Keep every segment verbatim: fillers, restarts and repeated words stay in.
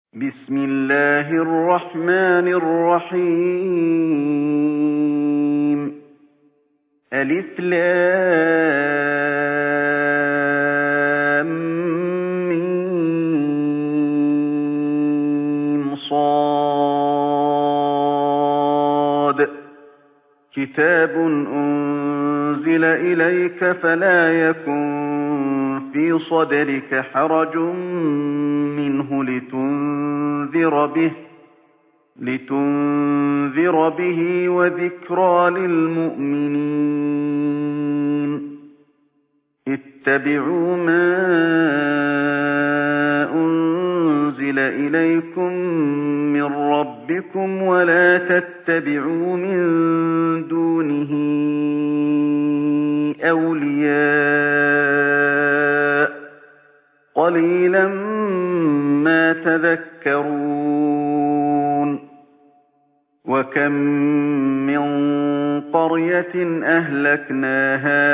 بسم الله الرحمن الرحيم ألف لام ميم صاد كتاب أنزل إليك فلا يكن في صدرك حرج منه لتنذر به لتنذر به وذكرى للمؤمنين اتبعوا ما أنزل إليكم من ربكم ولا تتبعوا من دونه أولياء قليلا ما تذكرون وكم من قرية أهلكناها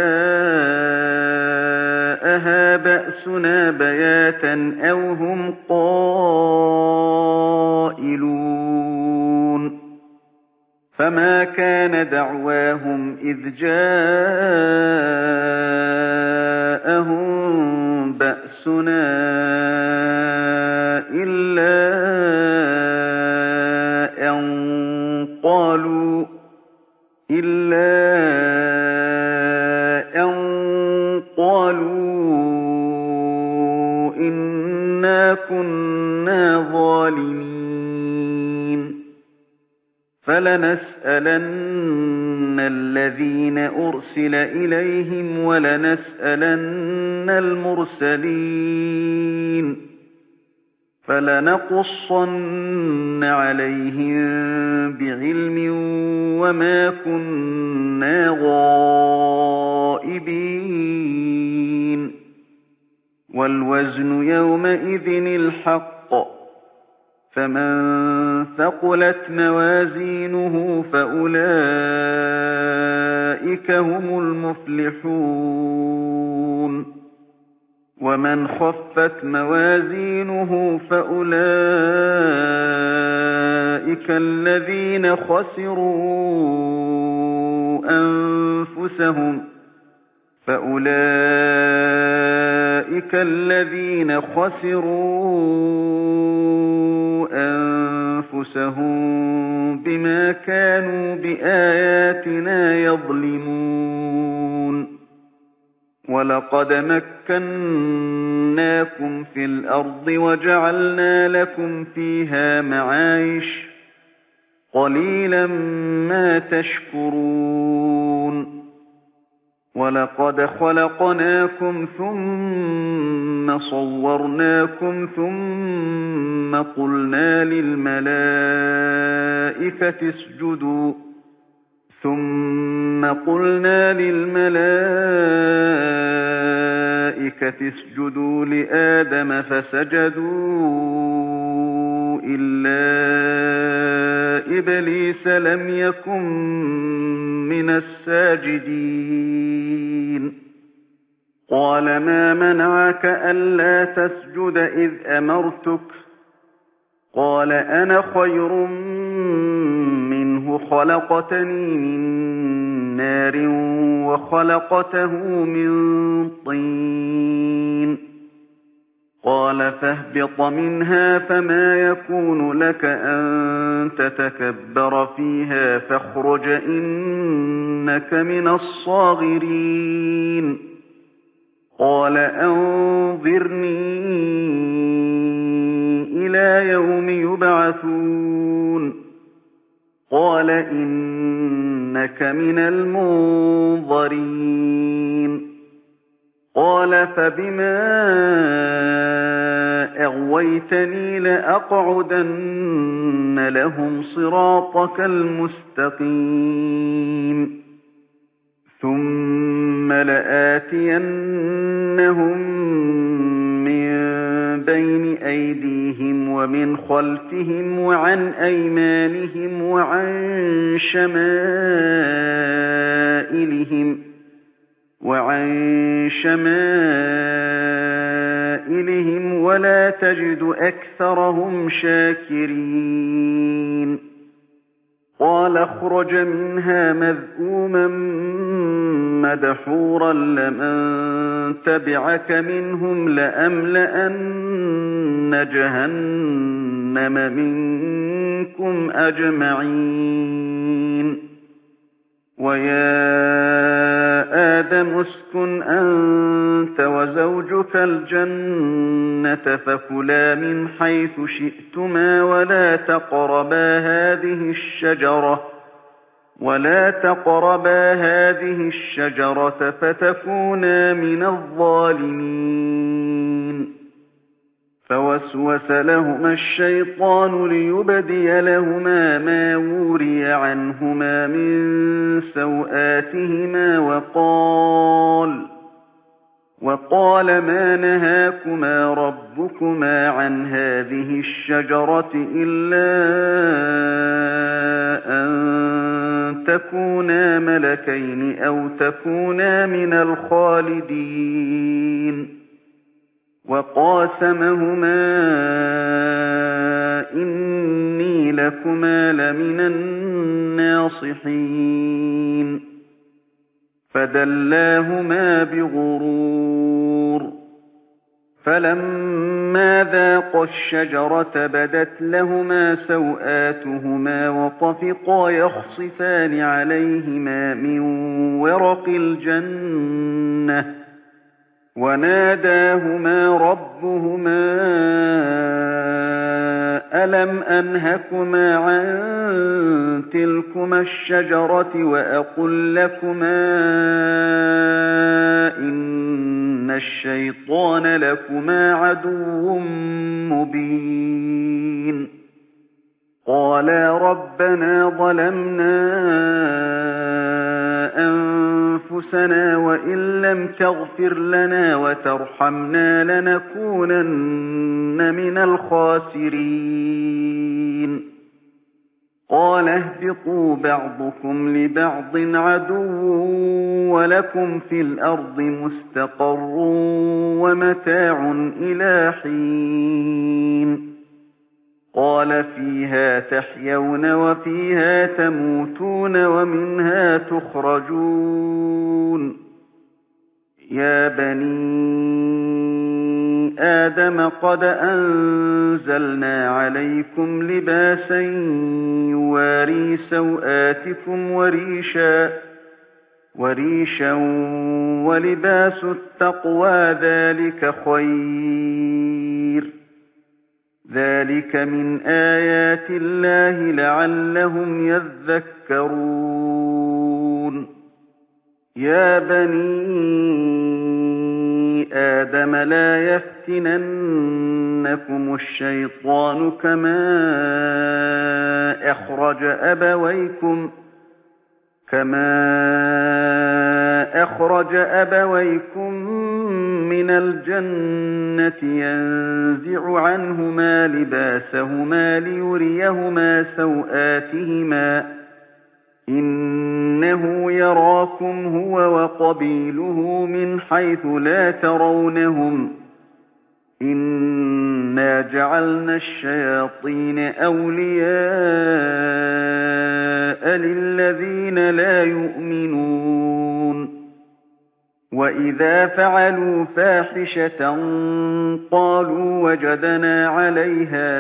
فجاءها بأسنا بياتا أو هم قائلون فما كان دعواهم إذ جاءهم بأسنا إلا أن قالوا إلا أن قالوا إنا كنا ظالمين فلنسألن الذين أرسل إليهم ولنسألن المرسلين فلنقصن عليهم بعلم وما كنا غائبين والوزن يومئذ الحق فمن ثقلت موازينه فأولئك هم المفلحون ومن خفت موازينه فأولئك الذين خسروا أنفسهم فأولئك الذين خسروا أنفسهم بما كانوا بآياتنا يظلمون ولقد مكناكم في الأرض وجعلنا لكم فيها معايش قليلا ما تشكرون ولقد خلقناكم ثم صورناكم ثم قلنا للملائكة اسجدوا ثم قلنا للملائكة اسجدوا لآدم فسجدوا إلا إبليس لم يكن من الساجدين قال ما منعك ألا تسجد إذ أمرتك قال أنا خير منه خلقتني من نار وخلقته من طين قال فاهبط منها فما يكون لك أن تتكبر فيها فاخرج إنك من الصاغرين قال أنظرني إلى يوم يبعثون قال إنك من المنظرين قال فبما أغويتني لأقعدن لهم صراطك المستقيم ثم لآتينهم من بين أيديهم ومن خلفهم وعن أيمانهم وعن شمائلهم وعن شمائلهم بِنَائِلِهِمْ وَلَا تَجِدُ أَكْثَرَهُمْ شَاكِرِينَ قَالَ اخْرُجْ مِنْهَا مَذْءُومًا مَّدْحُورًا لَّمَن تَبِعَكَ مِنْهُمْ لَأَمْلَأَنَّ جَهَنَّمَ مِنكُمْ أَجْمَعِينَ وَيَا آدَمُ اسْكُنْ أَنتَ وَزَوْجُكَ الْجَنَّةَ فَكُلَا مِنْ حَيْثُ شِئْتُمَا وَلَا تَقْرَبَا هَٰذِهِ الشَّجَرَةَ وَلَا تَقْرَبَا هَٰذِهِ الشَّجَرَةَ فَتَكُونَا مِنَ الظَّالِمِينَ فَوَسْوَسَ لَهُمَا الشَّيْطَانُ لِيُبْدِيَ لَهُمَا مَا وُورِيَ عَنْهُمَا مِن سَوْآتِهِمَا وَقَالَ وَقَالَ مَا نَهَاكُمَا رَبُّكُمَا عَنْ هَٰذِهِ الشَّجَرَةِ إِلَّا أَن تَكُونَا مَلَكَيْنِ أَوْ تَكُونَا مِنَ الْخَالِدِينَ وَقَاسَمَهُمَا إِنِّي لَكُمَا لَمِنَ النَّاصِحِينَ فَدَلَّاهُمَا بِغُرُورٍ فَلَمَّا ذَاقَا الشَّجَرَةَ بَدَتْ لَهُمَا سَوْآتُهُمَا وَطَفِقَا يَخْصِفَانِ عَلَيْهِمَا مِن وَرَقِ الْجَنَّةِ وَنَادَاهُمَا رَبُّهُمَا أَلَمْ أَنْهَكُمَا عَن تِلْكُمَا الشَّجَرَةِ وَأَقُل لَّكُمَا إِنَّ الشَّيْطَانَ لَكُمَا عَدُوٌّ مُّبِينٌ قَالَا رَبَّنَا ظَلَمْنَا أَنفُسَنَا وَإِن لَّمْ تَغْفِرْ لَنَا وَتَرْحَمْنَا لَنَكُونَنَّ مِنَ الْخَاسِرِينَ قَالَ اهْبِطُوا بَعْضُكُمْ لِبَعْضٍ عَدُوٌّ وَلَكُمْ فِي الْأَرْضِ مُسْتَقَرٌّ وَمَتَاعٌ إِلَىٰ حِينٍ قَالَ فِيهَا تَحْيَوْنَ وَفِيهَا تَمُوتُونَ وَمِنْهَا تُخْرَجُونَ يَا بَنِي آدَمَ قَدْ أَنزَلْنَا عَلَيْكُمْ لِبَاسًا يُوَارِي سَوْآتِكُمْ وَرِيشًا وَرِيشًا وَلِبَاسُ التَّقْوَىٰ ذَٰلِكَ خَيْرٌ ذَٰلِكَ مِنْ آيَاتِ اللَّهِ لَعَلَّهُمْ يَذَّكَّرُونَ يَا بَنِي آدَمَ لَا يَفْتِنَنَّكُمُ الشَّيْطَانُ كَمَا أَخْرَجَ أَبَوَيْكُمْ كَمَا أَخْرَجَ أَبَوَيْكُم مِّنَ الْجَنَّةِ يَنزِعُ عَنْهُمَا لِبَاسَهُمَا لِيُرِيَهُمَا سَوْآتِهِمَا ۗ إِنَّهُ يَرَاكُمْ هُوَ وَقَبِيلُهُ مِنْ حَيْثُ لَا تَرَوْنَهُمْ ۗ إِنَّا جَعَلْنَا الشَّيَاطِينَ أَوْلِيَاءَ لِلَّذِينَ لَا يُؤْمِنُونَ وَإِذَا فَعَلُوا فَاحِشَةً قَالُوا وَجَدْنَا عَلَيْهَا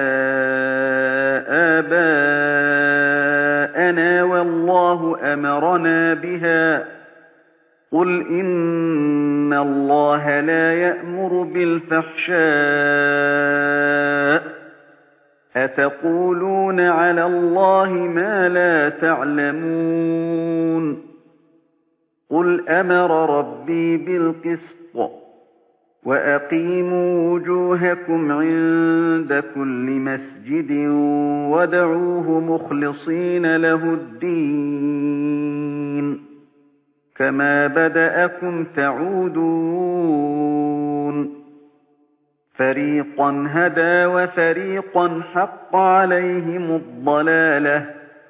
آبَاءَنَا وَاللَّهُ أَمَرَنَا بِهَا ۗ قُلْ إِنَّ اللَّهَ لَا يَأْمُرُ بِالْفَحْشَاءِ ۖ أَتَقُولُونَ عَلَى اللَّهِ مَا لَا تَعْلَمُونَ قُلْ أَمَرَ رَبِّي بِالْقِسْطِ ۖ وَأَقِيمُوا وُجُوهَكُمْ عِندَ كُلِّ مَسْجِدٍ وَادْعُوهُ مُخْلِصِينَ لَهُ الدِّينَ كَمَا بَدَأَكُمْ تَعُودُونَ فَرِيقًا هَدَىٰ وَفَرِيقًا حَقَّ عَلَيْهِمُ الضَّلَالَةُ ۗ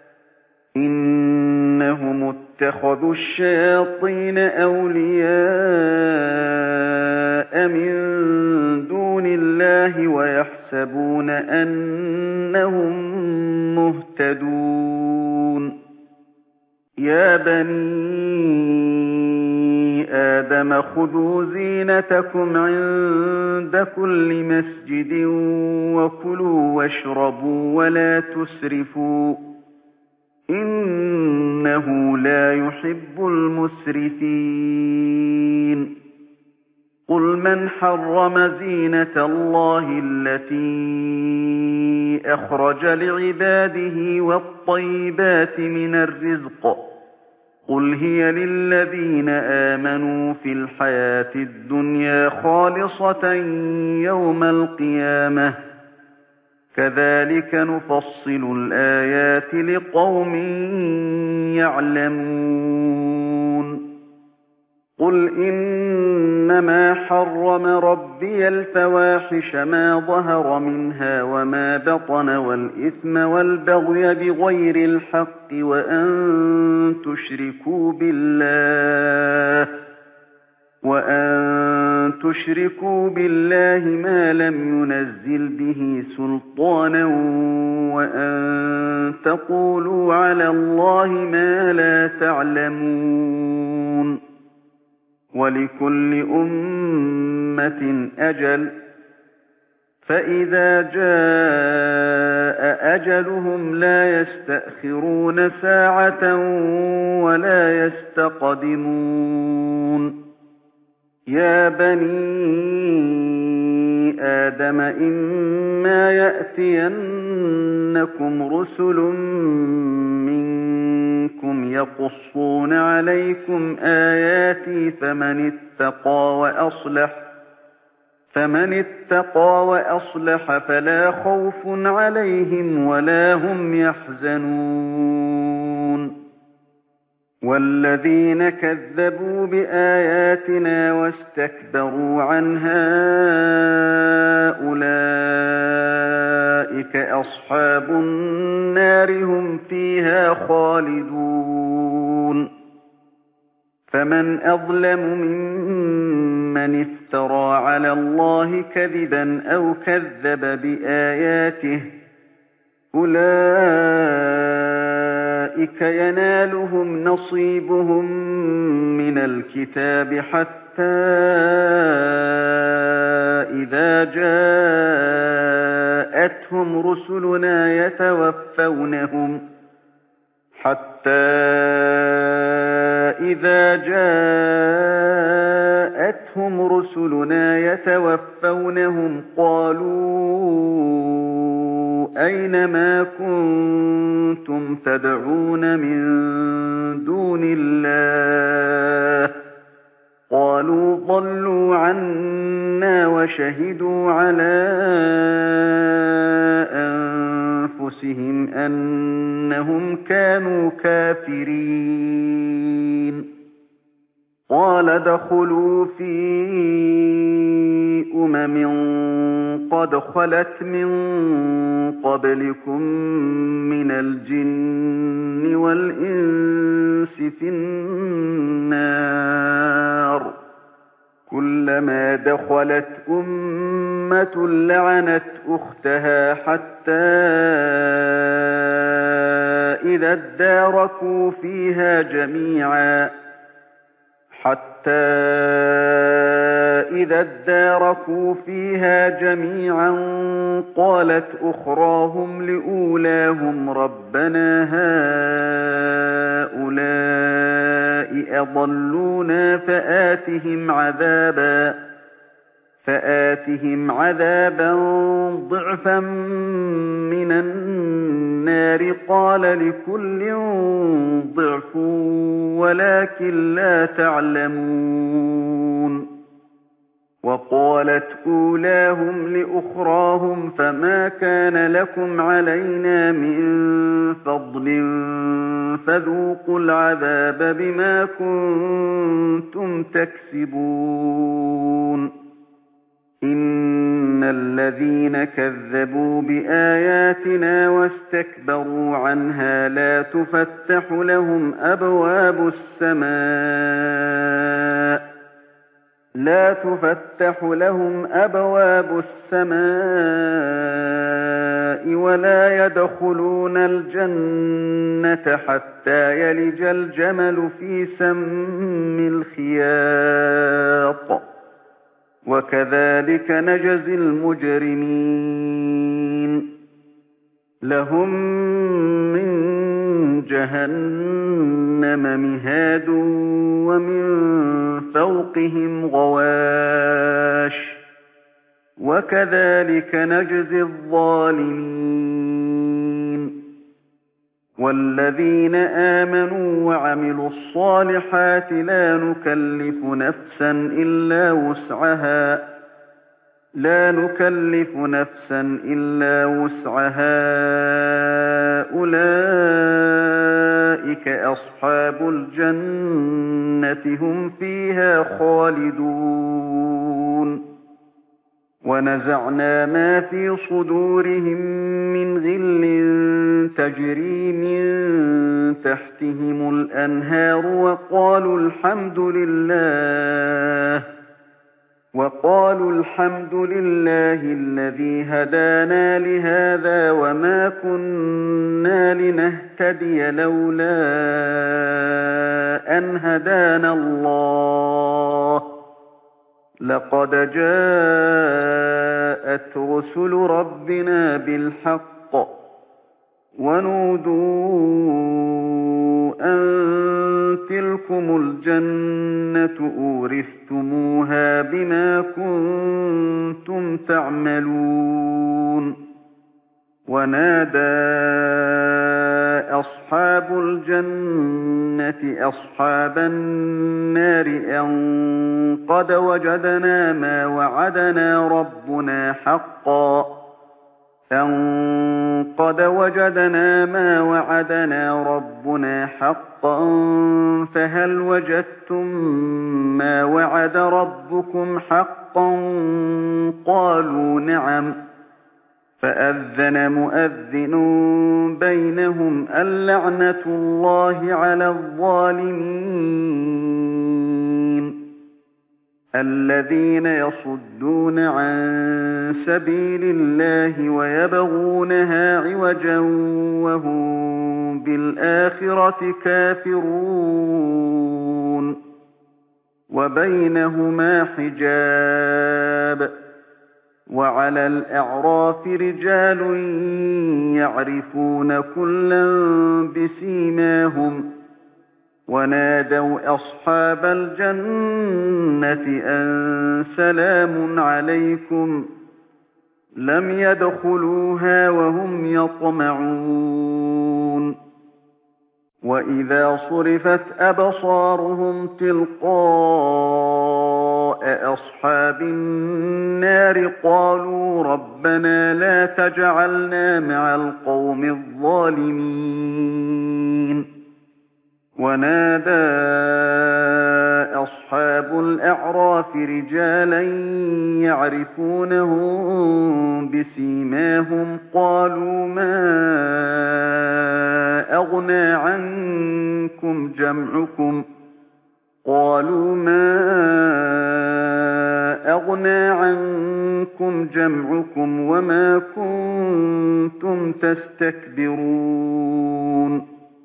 إِنَّهُمُ اتَّخَذُوا الشَّيَاطِينَ أَوْلِيَاءَ مِن دُونِ الله ويحسبون أنهم مهتدون يا بني آدم خذوا زينتكم عند كل مسجد وكلوا واشربوا ولا تسرفوا إنه لا يحب المسرفين قل من حرم زينة الله التي أخرج لعباده والطيبات من الرزق قل هي للذين آمنوا في الحياة الدنيا خالصة يوم القيامة كذلك نفصل الآيات لقوم يعلمون قل إنما حرم ربي الفواحش ما ظهر منها وما بطن والإثم والبغي بغير الحق وأن تشركوا بالله وأن تشركوا بالله ما لم ينزل به سلطانا وأن تقولوا على الله ما لا تعلمون ولكل أمة أجل فإذا جاء أجلهم لا يستأخرون ساعة ولا يستقدمون يا بني آدم إما يأتينكم رسل منكم يقصون عليكم آياتي فمن اتقى وأصلح فمن اتقى وأصلح فلا خوف عليهم ولا هم يحزنون والذين كذبوا بآياتنا واستكبروا عنها أولئك أصحاب النار هم فيها خالدون فمن أظلم ممن افترى على الله كذبا أو كذب بآياته أولئك ينالهم نصيبهم من الكتاب حتى إذا جاءتهم رسلنا يتوفونهم حتى إذا جاءتهم رسلنا يتوفونهم قالوا أين ما كنتم تدعون من دون الله قالوا ضلوا عنا وشهدوا على أنفسهم أنهم كانوا كافرين قال ادخلوا في أمم قد خلت من قبلكم من الجن والإنس في النار كلما دخلت أمة لعنت أختها حتى إذا اداركوا فيها جميعا حتى إذا اداركوا فيها جميعا قالت أخراهم لأولاهم ربنا هؤلاء أضلونا فآتهم عذابا فآتهم عذابا ضعفا من النار قال لكل ضعف ولكن لا تعلمون وقالت أولاهم لأخراهم فما كان لكم علينا من فضل فذوقوا العذاب بما كنتم تكسبون إن الذين كذبوا بآياتنا واستكبروا عنها لا تفتح لهم أبواب السماء لا تفتح لهم أبواب السماء ولا يدخلون الجنة حتى يلج الجمل في سم الخياط وكذلك نجزي المجرمين لهم من جهنم مهاد ومن فوقهم غواش وكذلك نجزي الظالمين والذين آمنوا وعملوا الصالحات لا نكلف نفسا إلا وسعها لا نكلف نفسا إلا وسعها أولئك أصحاب الجنة هم فيها خالدون ونزعنا ما في صدورهم من غل تجري من تحتهم الأنهار وقالوا الحمد لله وقالوا الحمد لله الذي هدانا لهذا وما كنا لنهتدي لولا أن هدانا الله لقد جاءت رسل ربنا بالحق ونودوا أن تلكم الجنة أورثتموها بما كنتم تعملون ونادى أصحاب الجنة أصحاب النار أن قد وجدنا ما وعدنا ربنا حقا أن قد وجدنا ما وعدنا ربنا حقا فهل وجدتم ما وعد ربكم حقا قالوا نعم فأذن مؤذن بينهم اللعنة الله على الظالمين الذين يصدون عن سبيل الله ويبغونها عوجا وهم بالآخرة كافرون وبينهما حجاب وعلى الأعراف رجال يعرفون كلا بسيماهم ونادوا أصحاب الجنة أن سلام عليكم لم يدخلوها وهم يطمعون وإذا صرفت أبصارهم تلقاء أصحاب النار قالوا ربنا لا تجعلنا مع القوم الظالمين ونادى أصحاب الأعراف رجالا يعرفونهم بسيماهم قالوا ما أغنى عنكم جمعكم قالوا ما أغنى عنكم جمعكم وما كنتم تستكبرون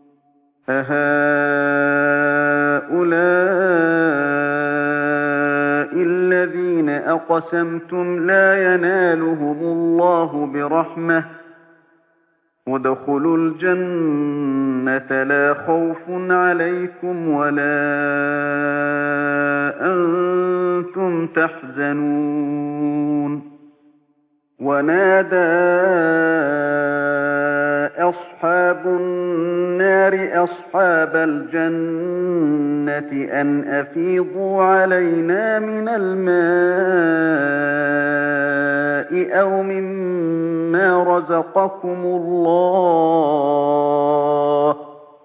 أهؤلاء الذين أقسمتم لا ينالهم الله برحمة ادخلوا الجنة لا خوف عليكم ولا أنتم تحزنون ونادى أصحاب النار أصحاب الجنة أن أفيضوا علينا من الماء أو مما رزقكم الله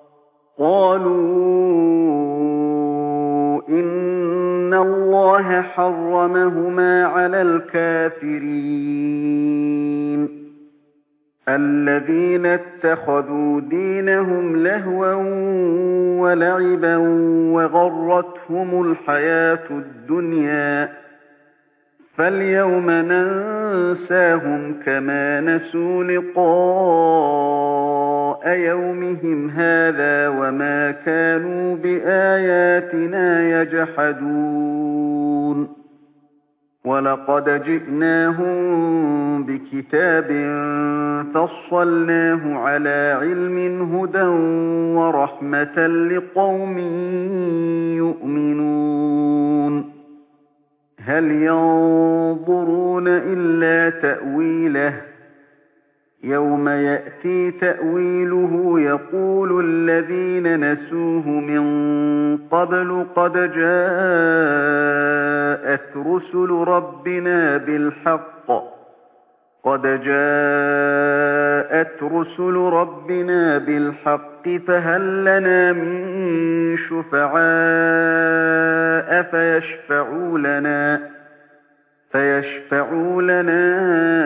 قالوا إن الله حرمهما على الكافرين الذين اتخذوا دينهم لهوا ولعبا وغرتهم الحياة الدنيا فاليوم ننساهم كما نسوا لقاء يومهم هذا وما كانوا بآياتنا يجحدون ولقد جئناهم بكتاب فصلناه على علم هدى ورحمة لقوم يؤمنون هل ينظرون إلا تأويله يوم يأتي تأويله يقول الذين نسوه من قبل قد جاءت رسل ربنا بالحق قد جاءت رسل ربنا بالحق فهل لنا من شفعاء فيشفعوا لنا فيشفعوا لنا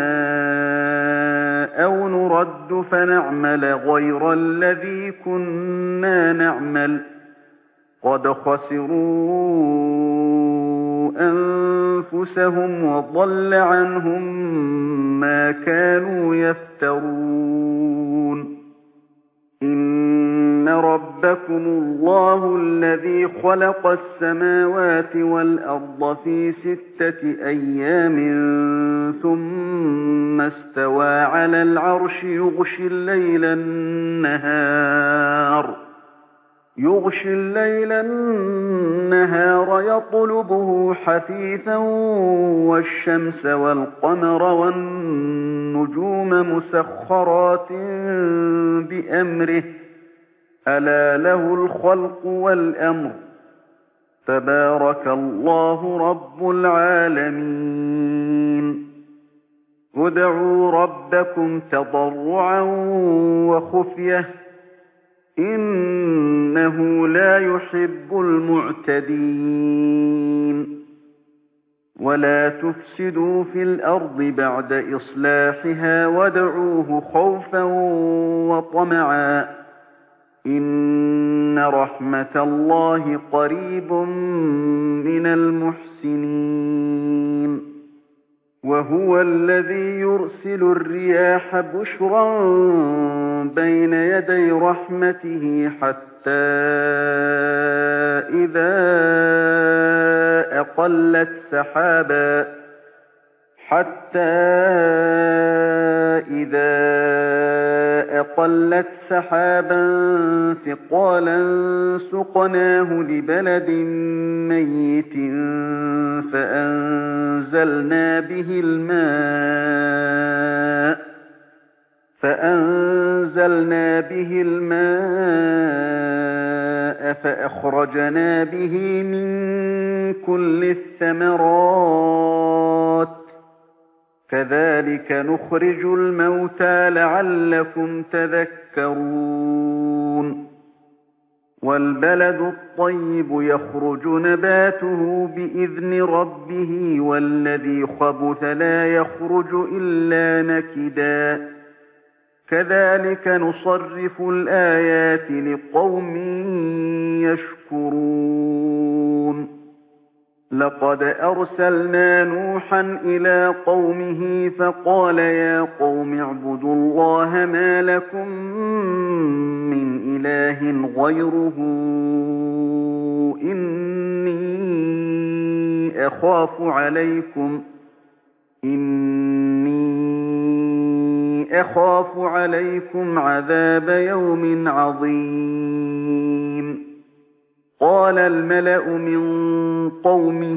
أو نرد فنعمل غير الذي كنا نعمل قد خسروا أنفسهم وضل عنهم ما كانوا يفترون إن ربكم الله الذي خلق السماوات والأرض في ستة أيام ثم استوى على العرش يغشي الليل النهار يغشي الليل النهار يطلبه حثيثا والشمس والقمر والنجوم مسخرات بأمره ألا له الخلق والأمر تبارك الله رب العالمين ادعوا ربكم تضرعا وخفية إنه لا يحب المعتدين ولا تفسدوا في الأرض بعد إصلاحها وادعوه خوفا وطمعا إن رحمة الله قريب من المحسنين وهو الذي يرسل الرياح بشرا بين يدي رحمته حتى إذا أقلت سحابا حتى إذا أقلت سحابا ثقالا سقناه لبلد ميت فأنزلنا به الماء فأنزلنا به الماء فأخرجنا به من كل الثمرات كذلك نخرج الموتى لعلكم تذكرون والبلد الطيب يخرج نباته بإذن ربه والذي خبث لا يخرج إلا نكدا كذلك نصرف الآيات لقوم يشكرون لقد أرسلنا نوحا إلى قومه فقال يا قوم اعبدوا الله ما لكم من إله غيره إني أخاف عليكم إني أخاف عليكم عذاب يوم عظيم قال الملأ من قومه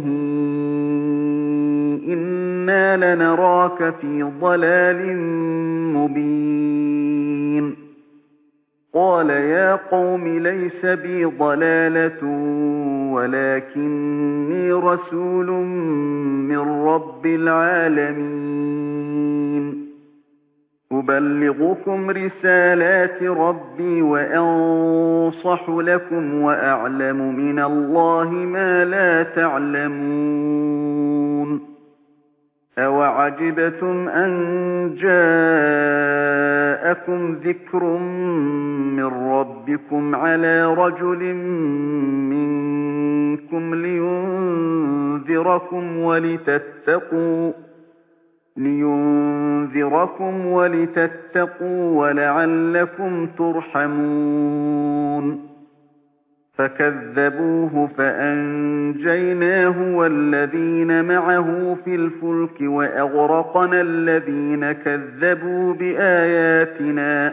إنا لنراك في ضلال مبين قال يا قوم ليس بي ضلالة ولكني رسول من رب العالمين أبلغكم رسالات ربي وأنصح لكم وأعلم من الله ما لا تعلمون أوعجبتم أن جاءكم جاءكم ذكر من ربكم على رجل منكم لينذركم ولتتقوا لينذركم ولتتقوا ولعلكم ترحمون فكذبوه فأنجيناه والذين معه في الفلك وأغرقنا الذين كذبوا بآياتنا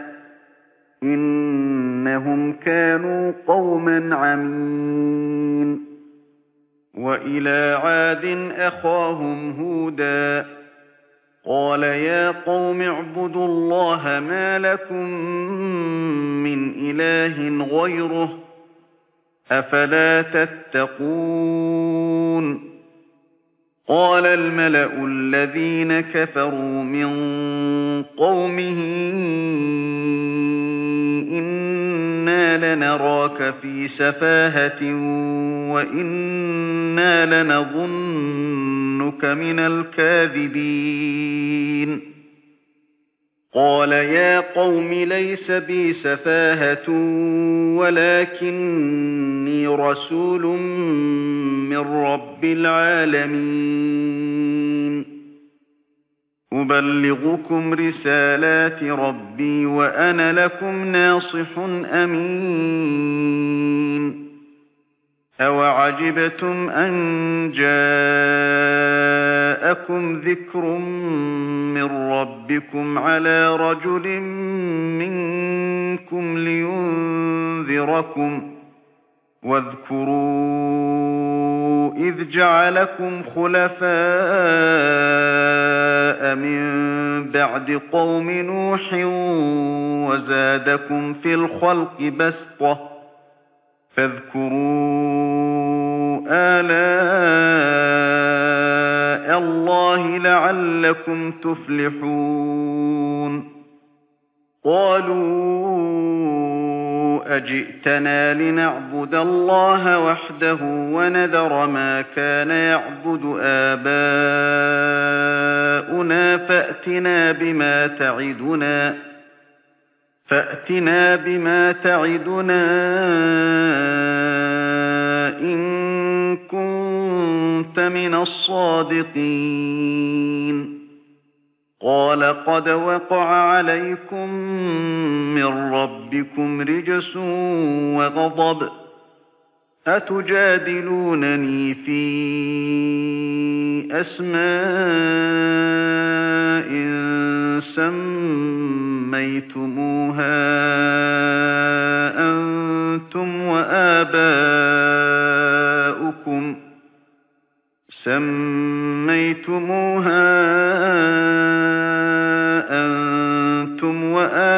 إنهم كانوا قوما عمين وإلى عاد أخاهم هودا قال يا قوم اعبدوا الله ما لكم من إله غيره أفلا تتقون قال الملأ الذين كفروا من قومه إنا لنراك في سفاهة وإنا لنظنك من الكاذبين قال يا قوم ليس بي سفاهة ولكني رسول من رب العالمين أبلغكم رسالات ربي وأنا لكم ناصح أمين أوعجبتم أن جاءكم ذكر من ربكم على رجل منكم لينذركم واذكروا إذ جعلكم خلفاء من بعد قوم نوح وزادكم في الخلق بسطة فاذكروا آلاء الله لعلكم تفلحون قالوا أجئتنا لنعبد الله وحده ونذر ما كان يعبد آباؤنا فأتنا بما تعدنا فأتنا بما تعدنا إن كنت من الصادقين قال قد وقع عليكم من ربكم رجس وغضب أتجادلونني في أسماء سميتموها أنتم وآباؤكم سميتموها أنتم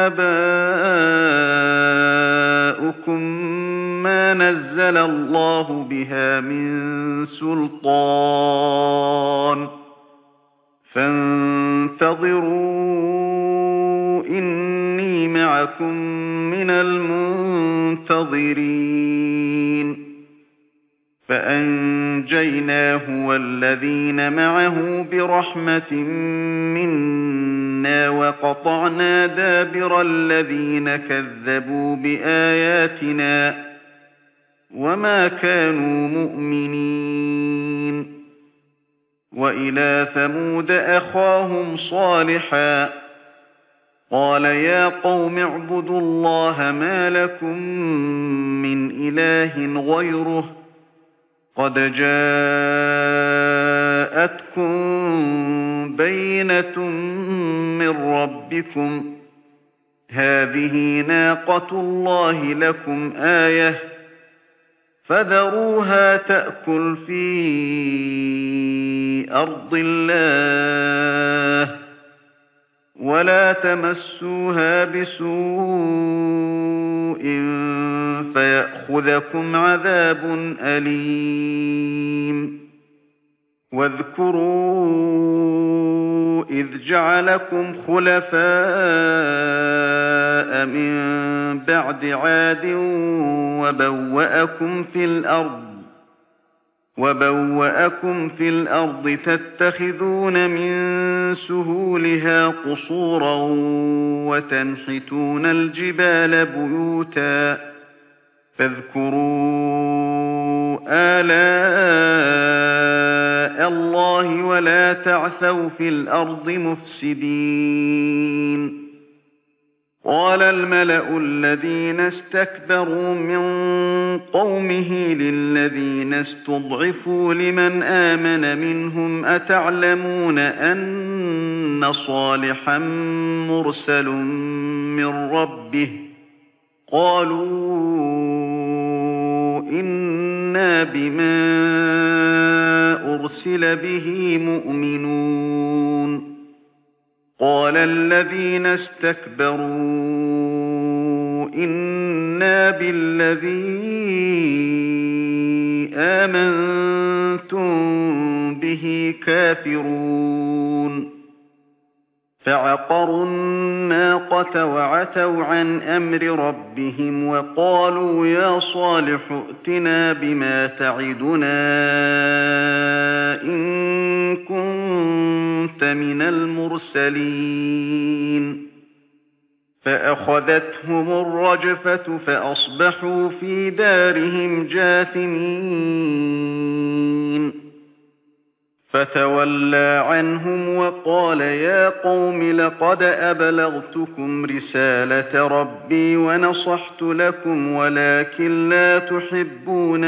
وآباؤكم ما نزل الله بها من سلطان فانتظروا إني معكم من المنتظرين فأنجيناه والذين معه برحمة منا وقطعنا دابر الذين كذبوا بآياتنا وما كانوا مؤمنين وإلى ثمود أخاهم صالحا قال يا قوم اعبدوا الله ما لكم من إله غيره قد جاءتكم بينة من ربكم هذه ناقة الله لكم آية فذروها تأكل في أرض الله ولا تمسوها بسوء فيأخذكم عذاب أليم واذكروا إذ جعلكم خلفاء من بعد عاد وبوأكم في الأرض وَبَوَّأَكُمْ فِي الْأَرْضِ تَتَّخِذُونَ مِن سُهُولِهَا قُصُورًا وَتَنْحِتُونَ الْجِبَالَ بُيُوتًا فَاذْكُرُوا آلَاءَ اللَّهِ وَلَا تَعْثَوْا فِي الْأَرْضِ مُفْسِدِينَ قَالَ الْمَلَأُ الَّذِينَ اسْتَكْبَرُوا مِن قَوْمِهِ لِلَّذِينَ اسْتُضْعِفُوا لِمَنْ آمَنَ مِنْهُمْ أَتَعْلَمُونَ أَنَّ صَالِحًا مُّرْسَلٌ مِّن رَّبِّهِ قَالُوا إِنَّا بِمَا أُرْسِلَ بِهِ مُؤْمِنُونَ قَالَ الَّذِينَ اسْتَكْبَرُوا إِنَّا بِالَّذِي آمَنتُم بِهِ كَافِرُونَ فَعَقَرُوا النَّاقَةَ وَعَتَوْا عَنْ أَمْرِ رَبِّهِمْ وَقَالُوا يَا صَالِحُ ائْتِنَا بِمَا تَعِدُنَا إِن كُنتَ مِنَ الْمُرْسَلِينَ فَأَخَذَتْهُمُ الرَّجْفَةُ فَأَصْبَحُوا فِي دَارِهِمْ جَاثِمِينَ فَتَوَلَّىٰ عَنْهُمْ وَقَالَ يَا قَوْمِ لَقَدْ أَبْلَغْتُكُمْ رِسَالَةَ رَبِّي وَنَصَحْتُ لَكُمْ وَلَٰكِن لَّا تُحِبُّونَ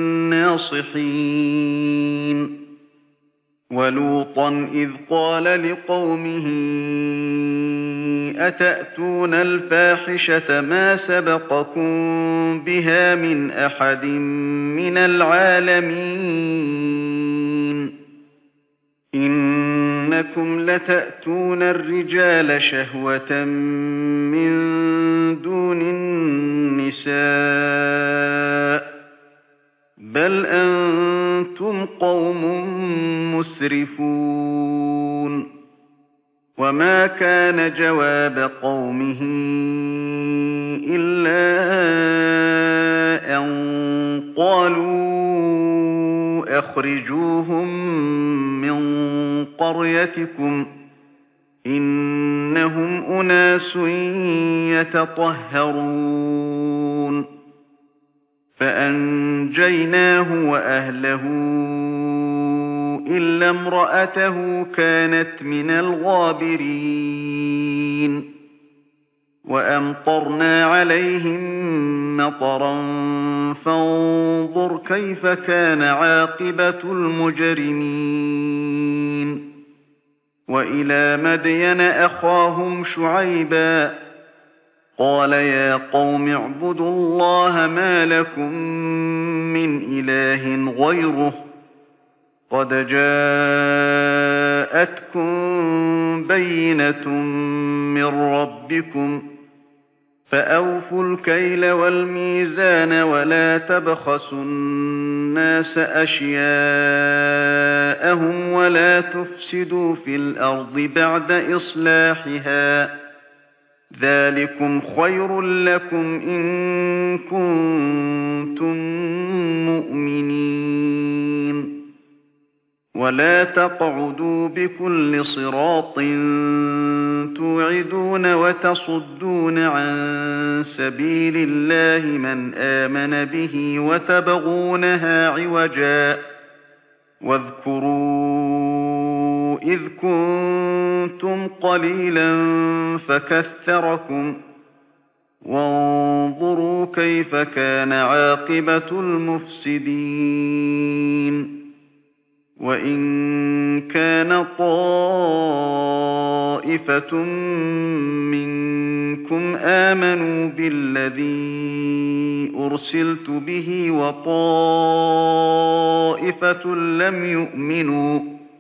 النَّاصِحِينَ وَلُوطًا إِذْ قَالَ لِقَوْمِهِ أَتَأْتُونَ الْفَاحِشَةَ مَا سَبَقَكُم بِهَا مِنْ أَحَدٍ مِّنَ الْعَالَمِينَ إِنَّكُمْ لَتَأْتُونَ الرِّجَالَ شَهْوَةً مِّن دُونِ النِّسَاءِ بَلْ أَنتُمْ قَوْمٌ مُّسْرِفُونَ وَمَا كَانَ جَوَابَ قَوْمِهِ إِلَّا أَن قَالُوا أَخْرِجُوهُم مِّن قَرْيَتِكُمْ ۖ إِنَّهُمْ أُنَاسٌ يَتَطَهَّرُونَ فَأَنجَيْنَاهُ وَأَهْلَهُ إِلَّا امْرَأَتَهُ كَانَتْ مِنَ الْغَابِرِينَ وَأَمْطَرْنَا عَلَيْهِم مَّطَرًا فَانظُرْ كَيْفَ كَانَ عَاقِبَةُ الْمُجْرِمِينَ وَإِلَىٰ مَدْيَنَ أَخَاهُمْ شُعَيْبًا قَالَ يَا قَوْمِ اعْبُدُوا اللَّهَ مَا لَكُم مِّنْ إِلَٰهٍ غَيْرُهُ قَدْ جَاءَتْكُم بَيِّنَةٌ مِّن رَّبِّكُمْ فَأَوْفُوا الْكَيْلَ وَالْمِيزَانَ وَلَا تَبْخَسُوا النَّاسَ أَشْيَاءَهُمْ وَلَا تُفْسِدُوا فِي الْأَرْضِ بَعْدَ إِصْلَاحِهَا ۚ ذَٰلِكُمْ خَيْرٌ لَّكُمْ إِن كُنتُم مُّؤْمِنِينَ وَلَا تَقْعُدُوا بِكُلِّ صِرَاطٍ تُوعِدُونَ وَتَصُدُّونَ عَن سَبِيلِ اللَّهِ مَنْ آمَنَ بِهِ وَتَبْغُونَهَا عِوَجًا ۚ وَاذْكُرُوا إِذْ كُنتُمْ قَلِيلًا فَكَثَّرَكُمْ ۖ وَانظُرُوا كَيْفَ كَانَ عَاقِبَةُ الْمُفْسِدِينَ وَإِن كَانَ طَائِفَةٌ مِّنكُمْ آمَنُوا بِالَّذِي أُرْسِلْتُ بِهِ وَطَائِفَةٌ لَّمْ يُؤْمِنُوا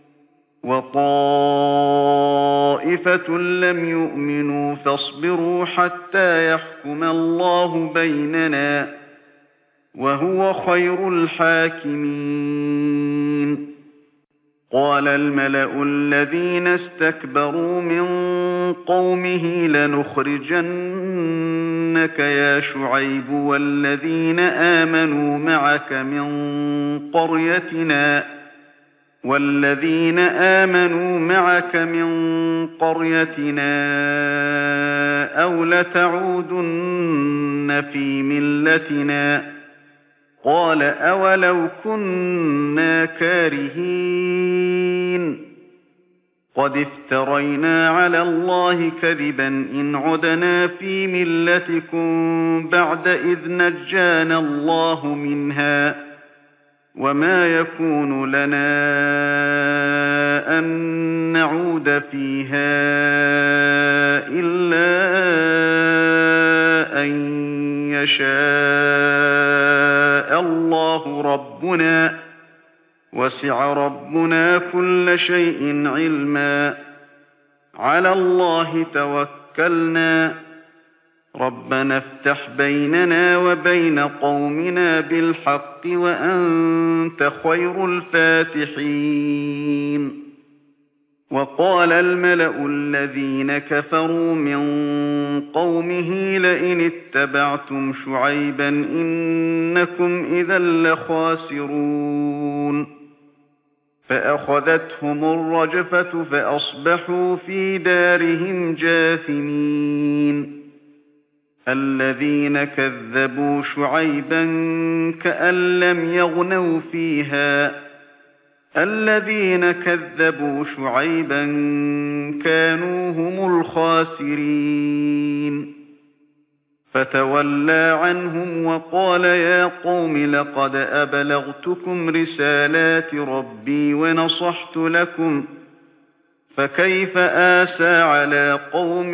وَطَائِفَةٌ لَّمْ يُؤْمِنُوا فَاصْبِرُوا حَتَّىٰ يَحْكُمَ اللَّهُ بَيْنَنَا ۚ وَهُوَ خَيْرُ الْحَاكِمِينَ قَالَ الْمَلَأُ الَّذِينَ اسْتَكْبَرُوا مِن قَوْمِهِ لَنُخْرِجَنَّكَ يَا شُعَيْبُ وَالَّذِينَ آمَنُوا مَعَكَ مِن قَرْيَتِنَا وَالَّذِينَ آمَنُوا مَعَكَ مِن قَرْيَتِنَا أَوْ لَتَعُودُنَّ فِي مِلَّتِنَا قَالَ أَوَلَوْ كُنَّا كَارِهِينَ قَدِ افْتَرَيْنَا عَلَى اللَّهِ كَذِبًا إِنْ عُدْنَا فِي مِلَّتِكُم بَعْدَ إِذْ نَجَّانَا اللَّهُ مِنْهَا وَمَا يَكُونُ لَنَا أَن نَّعُودَ فِيهَا إِلَّا أَن يَشَاءَ اللَّهُ رَبُّنَا وَسِعَ رَبُّنَا كُلَّ شَيْءٍ عِلْمًا عَلَى اللَّهِ تَوَكَّلْنَا رَبَّنَا افْتَحْ بَيْنَنَا وَبَيْنَ قَوْمِنَا بِالْحَقِّ وَأَنتَ خَيْرُ الْفَاتِحِينَ وَقَالَ الْمَلَأُ الَّذِينَ كَفَرُوا مِن قَوْمِهِ لَئِنِ اتَّبَعْتُمْ شُعَيْبًا إِنَّكُمْ إِذًا لَّخَاسِرُونَ فَأَخَذَتْهُمُ الرَّجْفَةُ فَأَصْبَحُوا فِي دَارِهِمْ جَاثِمِينَ الَّذِينَ كَذَّبُوا شُعَيْبًا كَأَن لَّمْ يَغْنَوْا فِيهَا الَّذِينَ كَذَّبُوا شُعَيْبًا كَانُوا هُمُ الْخَاسِرِينَ فَتَوَلَّىٰ عَنْهُمْ وَقَالَ يَا قَوْمِ لَقَدْ أَبْلَغْتُكُمْ رِسَالَاتِ رَبِّي وَنَصَحْتُ لَكُمْ فَكَيْفَ آسَىٰ عَلَىٰ قَوْمٍ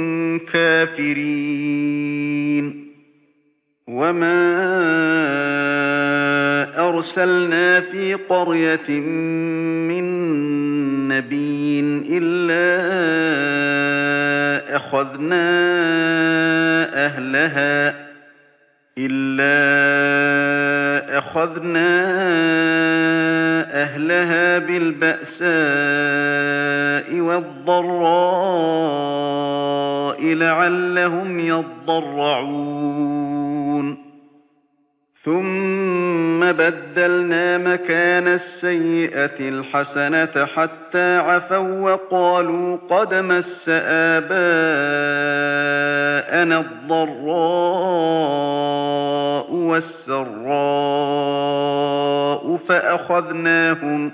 كَافِرِينَ وَمَا أَرْسَلْنَا فِي قَرْيَةٍ مِّن نَّبِيٍّ إِلَّا أَخَذْنَا أَهْلَهَا إِلَّا أَخَذْنَا أَهْلَهَا بِالْبَأْسَاءِ وَالضَّرَّاءِ لَعَلَّهُمْ يَضَّرَّعُونَ ثُمَّ بَدَّلْنَا مَكَانَ السَّيِّئَةِ الْحَسَنَةَ حَتَّىٰ عَفَوا وَّقَالُوا قَدْ مَسَّ آبَاءَنَا الضَّرَّاءُ وَالسَّرَّاءُ فَأَخَذْنَاهُمْ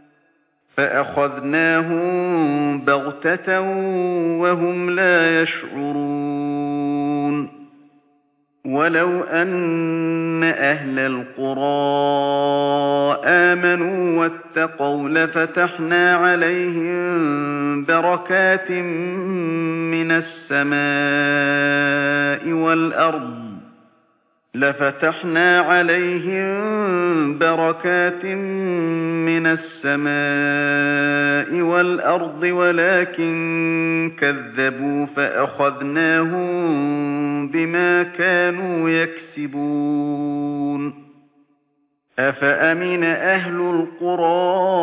فَأَخَذْنَاهُم بَغْتَةً وَهُمْ لَا يَشْعُرُونَ وَلَوْ أَنَّ أَهْلَ الْقُرَىٰ آمَنُوا وَاتَّقَوْا لَفَتَحْنَا عَلَيْهِم بَرَكَاتٍ مِّنَ السَّمَاءِ وَالْأَرْضِ لَفَتَحْنَا عَلَيْهِم بَرَكَاتٍ مِّنَ السَّمَاءِ وَالْأَرْضِ وَلَٰكِن كَذَّبُوا فَأَخَذْنَاهُم بِمَا كَانُوا يَكْسِبُونَ أَفَأَمِنَ أَهْلُ الْقُرَىٰ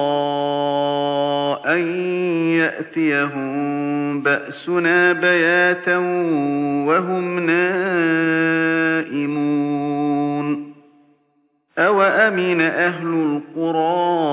أَن يَأْتِيَهُم بَأْسُنَا بَيَاتًا وَهُمْ نَائِمُونَ أَوَأَمِنَ أَهْلُ الْقُرَىٰ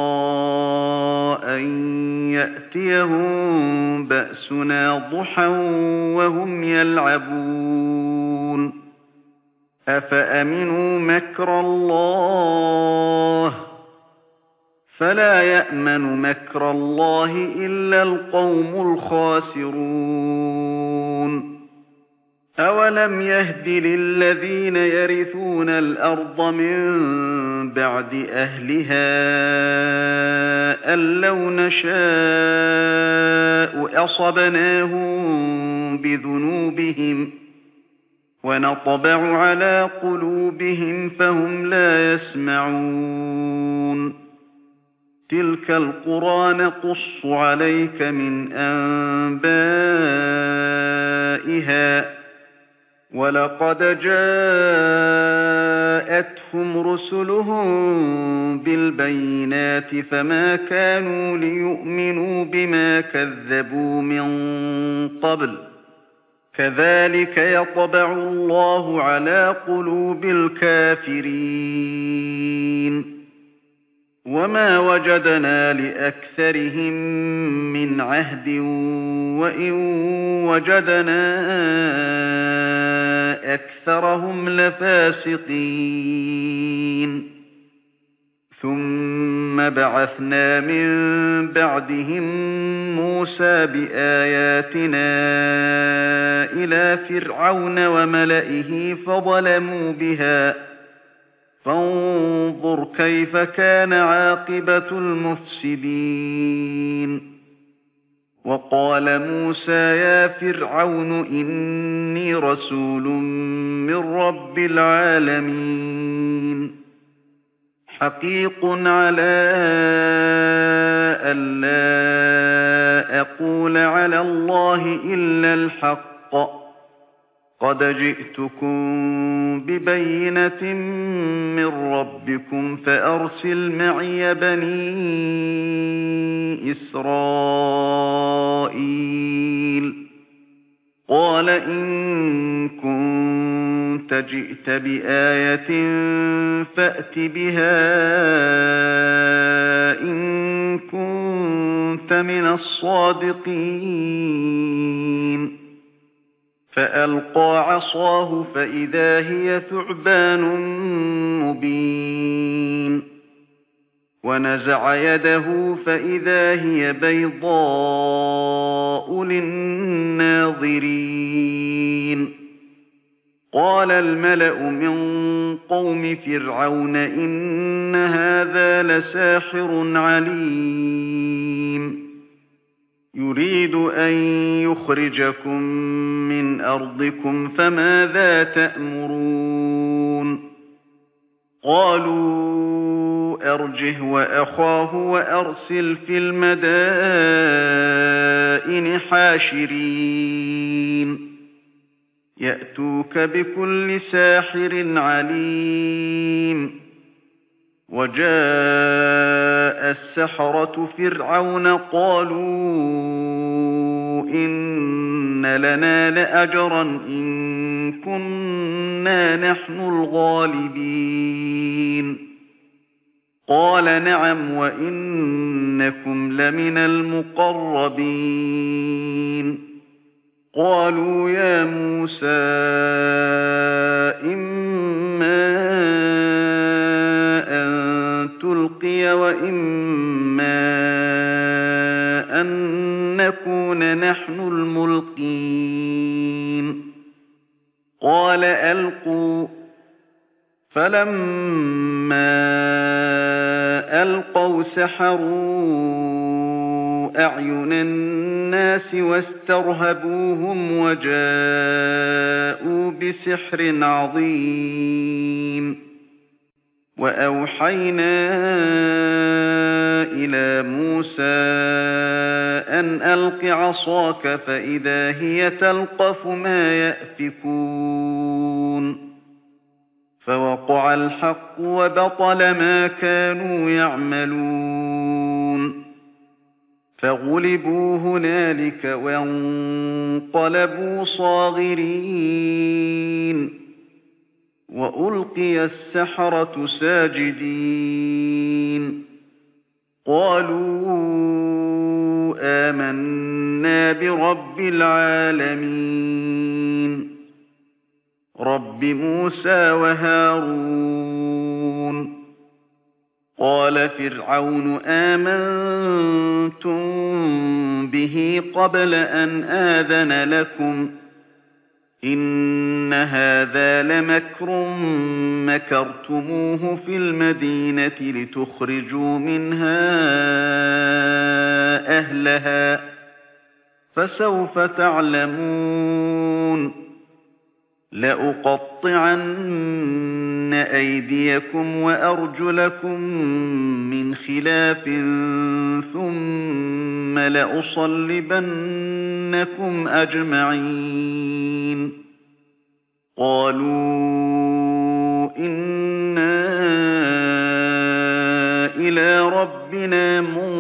أَن يَأْتِيَهُم بَأْسُنَا ضُحًى وَهُمْ يَلْعَبُونَ أَفَأَمِنُوا مَكْرَ اللَّهِ فَلَا يَأْمَنُ مَكْرَ اللَّهِ إِلَّا الْقَوْمُ الْخَاسِرُونَ أَوَلَمْ يَهْدِ لِلَّذِينَ يَرِثُونَ الْأَرْضَ مِن بَعْدِ أَهْلِهَا أَن لَّوْ نَشَاءُ أَصَبْنَاهُم بِذُنُوبِهِمْ وَنَطْبَعُ عَلَىٰ قُلُوبِهِمْ فَهُمْ لَا يَسْمَعُونَ تِلْكَ الْقُرَىٰ نَقُصُّ عَلَيْكَ مِنْ أَنبَائِهَا وَلَقَدْ جَاءَكَ جاءتهم رسلهم بالبينات فما كانوا ليؤمنوا بما كذبوا من قبل كذلك يطبع الله على قلوب الكافرين وما وجدنا لأكثرهم من عهد وإن وجدنا أكثرهم لفاسقين ثم بعثنا من بعدهم موسى بآياتنا إلى فرعون وملئه فظلموا بها فانظر كيف كان عاقبة المفسدين وقال موسى يا فرعون إني رسول من رب العالمين حقيق على ألا أقول على الله إلا الحق قد جئتكم ببينة من ربكم فأرسل معي بني إسرائيل قال إن كنت جئت بآية فأت بها إن كنت من الصادقين فألقى عصاه فإذا هي ثعبان مبين ونزع يده فإذا هي بيضاء للناظرين قال الملأ من قوم فرعون إن هذا لساحر عليم يريد أن يخرجكم من أرضكم فماذا تأمرون قالوا أرجه وأخاه وأرسل في المدائن حاشرين يأتوك بكل ساحر عليم وجاء السحرة فرعون قالوا إن لنا لأجرا إن كنا نحن الغالبين قال نعم وإنكم لمن المقربين قالوا يا موسى إما أن تلقي وإما أن نكون نحن الملقين قال ألقوا فلما ألقوا سحروا أعين الناس واسترهبوهم وجاءوا بسحر عظيم وأوحينا إلى موسى أن ألق عصاك فإذا هي تلقف ما يأفكون فوقع الحق وبطل ما كانوا يعملون فغلبوا هنالك وانقلبوا صاغرين وألقي السحرة ساجدين قالوا آمنا برب العالمين رب موسى وهارون قال فرعون آمنتم به قبل أن آذن لكم إن هذا لمكر مكرتموه في المدينة لتخرجوا منها أهلها فسوف تعلمون لأقطعن أيديكم وأرجلكم من خلاف ثم لأصلبنكم أجمعين قالوا إن رَبِّنَا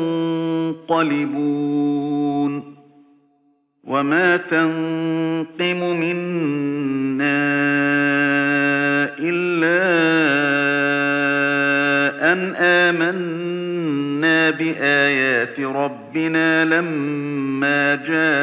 مُنقَلِبُونَ وَمَا تَنقِمُ مِنَّا إِلَّا أَنْ آمَنَّا بِآيَاتِ رَبِّنَا لَمَّا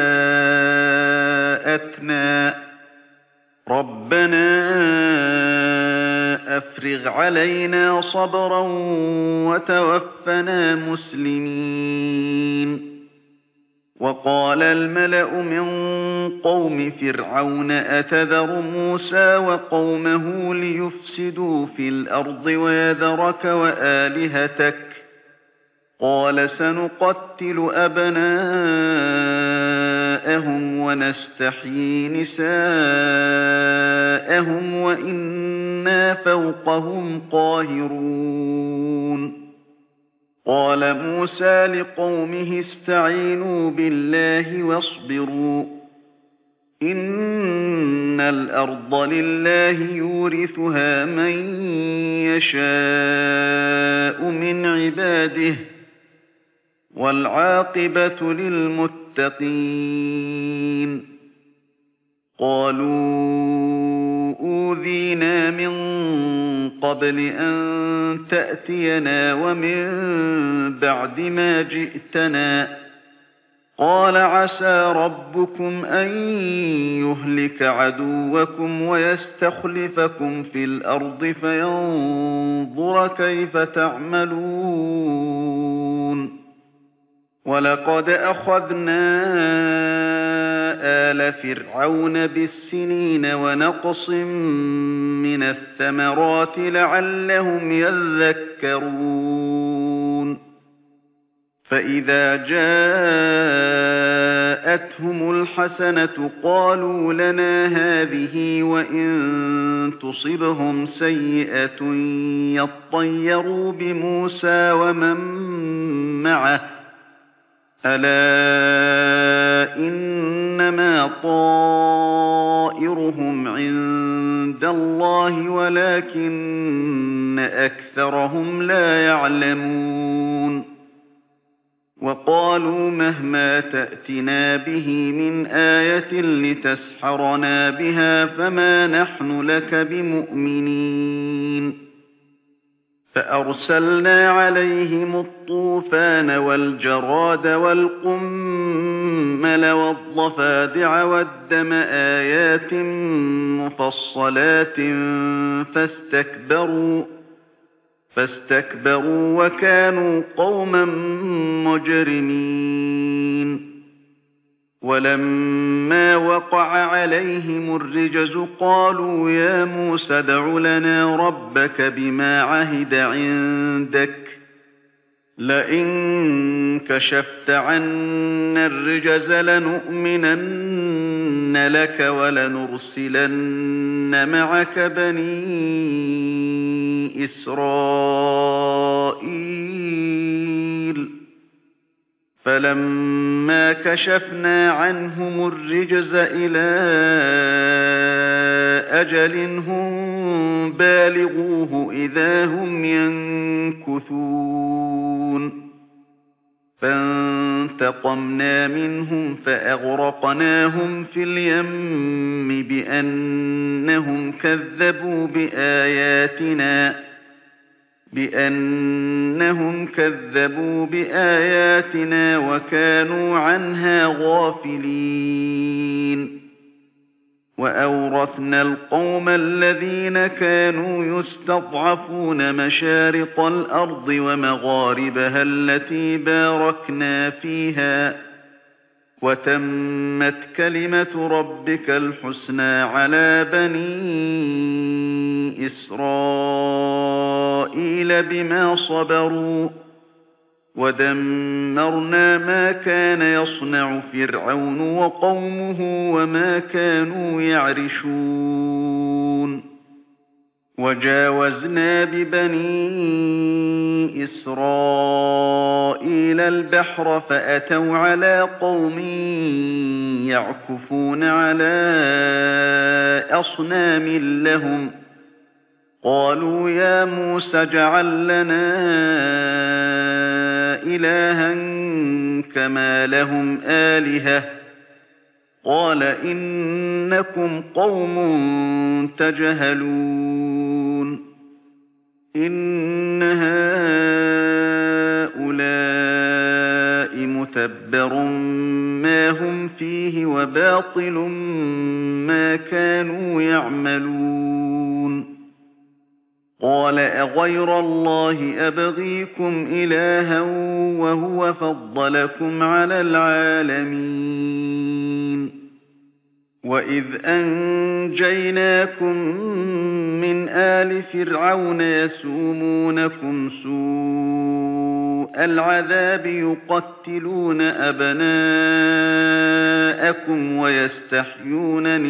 جَاءَتْنَا رَبَّنَا أَفْرِغْ عَلَيْنَا صَبْرًا وَتَوَفَّنَا مُسْلِمِينَ وَقَالَ الْمَلَأُ مِن قَوْمِ فِرْعَوْنَ أَتَذَرُ مُوسَىٰ وَقَوْمَهُ لِيُفْسِدُوا فِي الْأَرْضِ وَيَذَرَكَ وَآلِهَتَكَ ۚ قَالَ سَنُقَتِّلُ أَبْنَاءَهُمْ وَنَسْتَحْيِي نِسَاءَهُمْ وَإِنَّا فَوْقَهُمْ قَاهِرُونَ قَالَ مُوسَىٰ لِقَوْمِهِ اسْتَعِينُوا بِاللَّهِ وَاصْبِرُوا ۖ إِنَّ الْأَرْضَ لِلَّهِ يُورِثُهَا مَن يَشَاءُ مِنْ عِبَادِهِ ۖ وَالْعَاقِبَةُ لِلْمُتَّقِينَ قَالُوا أُوذِينَا مِن قَبْلِ أَن تَأْتِيَنَا وَمِن بَعْدِ مَا جِئْتَنَا ۚ قَالَ عَسَىٰ رَبُّكُمْ أَن يُهْلِكَ عَدُوَّكُمْ وَيَسْتَخْلِفَكُمْ فِي الْأَرْضِ فَيَنظُرَ كَيْفَ تَعْمَلُونَ وَلَقَدْ أَخَذْنَا آلَ فِرْعَوْنَ بِالسِّنِينَ وَنَقْصٍ مِّنَ الثَّمَرَاتِ لَعَلَّهُمْ يَذَّكَّرُونَ فَإِذَا جَاءَتْهُمُ الْحَسَنَةُ قَالُوا لَنَا هَٰذِهِ وَإِن تُصِبْهُمْ سَيِّئَةٌ يَطَّيَّرُوا بِمُوسَىٰ وَمَن مَّعَهُ ۗ أَلَا إِنَّمَا طَائِرُهُمْ عِندَ اللَّهِ وَلَٰكِنَّ أَكْثَرَهُمْ لَا يَعْلَمُونَ وَقَالُوا مَهْمَا تَأْتِنَا بِهِ مِنْ آيَةٍ لِتَسْحَرَنَا بِهَا فَمَا نَحْنُ لَكَ بِمُؤْمِنِينَ فَأَرْسَلْنَا عَلَيْهِمُ الطُّوفَانَ وَالْجَرَادَ وَالْقُمَّلَ وَالضَّفَادِعَ وَالدَّمَ آيَاتٍ مُّفَصَّلَاتٍ فَاسْتَكْبَرُوا فَاسْتَكْبَرُوا وَكَانُوا قَوْمًا مُّجْرِمِينَ وَلَمَّا وَقَعَ عَلَيْهِمُ الرِّجْزُ قَالُوا يَا مُوسَى ادْعُ لَنَا رَبَّكَ بِمَا عَهِدَ عِندَكَ لَئِن كَشَفْتَ عَنَّا الرِّجْزَ لَنُؤْمِنَنَّ لَكَ وَلَنُرْسِلَنَّ مَعَكَ بَنِي إِسْرَائِيلَ فَلَمَّا كَشَفْنَا عَنْهُمُ الرِّجْزَ إِلَىٰ أَجَلٍ هُم بَالِغُوهُ إِذَا هُمْ يَنكُثُونَ فَانتَقَمْنَا مِنْهُمْ فَأَغْرَقْنَاهُمْ فِي الْيَمِّ بِأَنَّهُمْ كَذَّبُوا بِآيَاتِنَا بِأَنَّهُمْ كَذَّبُوا بِآيَاتِنَا وَكَانُوا عَنْهَا غَافِلِينَ وَأَوْرَثْنَا الْقَوْمَ الَّذِينَ كَانُوا يُسْتَضْعَفُونَ مَشَارِقَ الْأَرْضِ وَمَغَارِبَهَا الَّتِي بَارَكْنَا فِيهَا ۖ وَتَمَّتْ كَلِمَةُ رَبِّكَ الْحُسْنَىٰ عَلَىٰ بَنِي إِسْرَائِيلَ بِمَا صَبَرُوا ۖ وَدَمَّرْنَا مَا كَانَ يَصْنَعُ فِرْعَوْنُ وَقَوْمُهُ وَمَا كَانُوا يَعْرِشُونَ وَجَاوَزْنَا بِبَنِي إِسْرَائِيلَ الْبَحْرَ فَأَتَوْا عَلَىٰ قَوْمٍ يَعْكُفُونَ عَلَىٰ أَصْنَامٍ لَّهُمْ قالوا يا موسى اجعل لنا إلها كما لهم آلهة قال إنكم قوم تجهلون إن هؤلاء متبر ما هم فيه وباطل ما كانوا يعملون قال أغير الله أبغيكم إلها وهو فضلكم على العالمين وإذ أنجيناكم من آل فرعون يسومونكم سوء العذاب يقتلون أبناءكم ويستحيون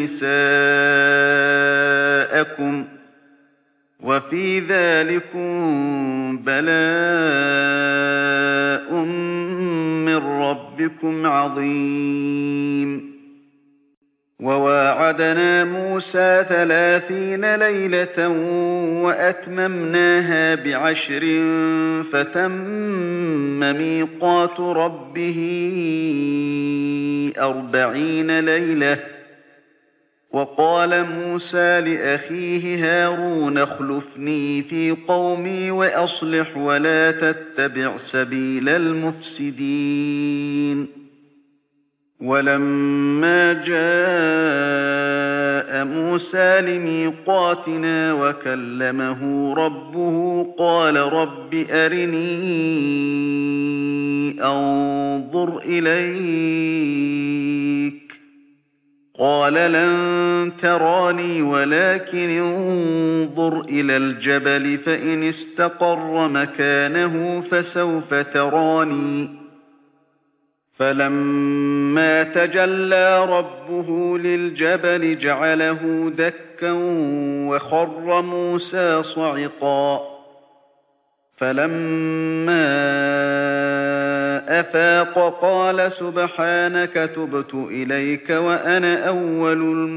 نساءكم وفي ذلكم بلاء من ربكم عظيم وواعدنا موسى ثلاثين ليلة وأتممناها بعشر فتم ميقات ربه أربعين ليلة وقال موسى لأخيه هارون اخلفني في قومي وأصلح ولا تتبع سبيل المفسدين ولما جاء موسى لميقاتنا وكلمه ربه قال رب أرني أنظر إليك قال لن تراني ولكن انظر إلى الجبل فإن استقر مكانه فسوف تراني فلما تجلى ربه للجبل جعله دكا وخر موسى صعقا فلما أفاق قال سبحانك تبت إليك وأنا أول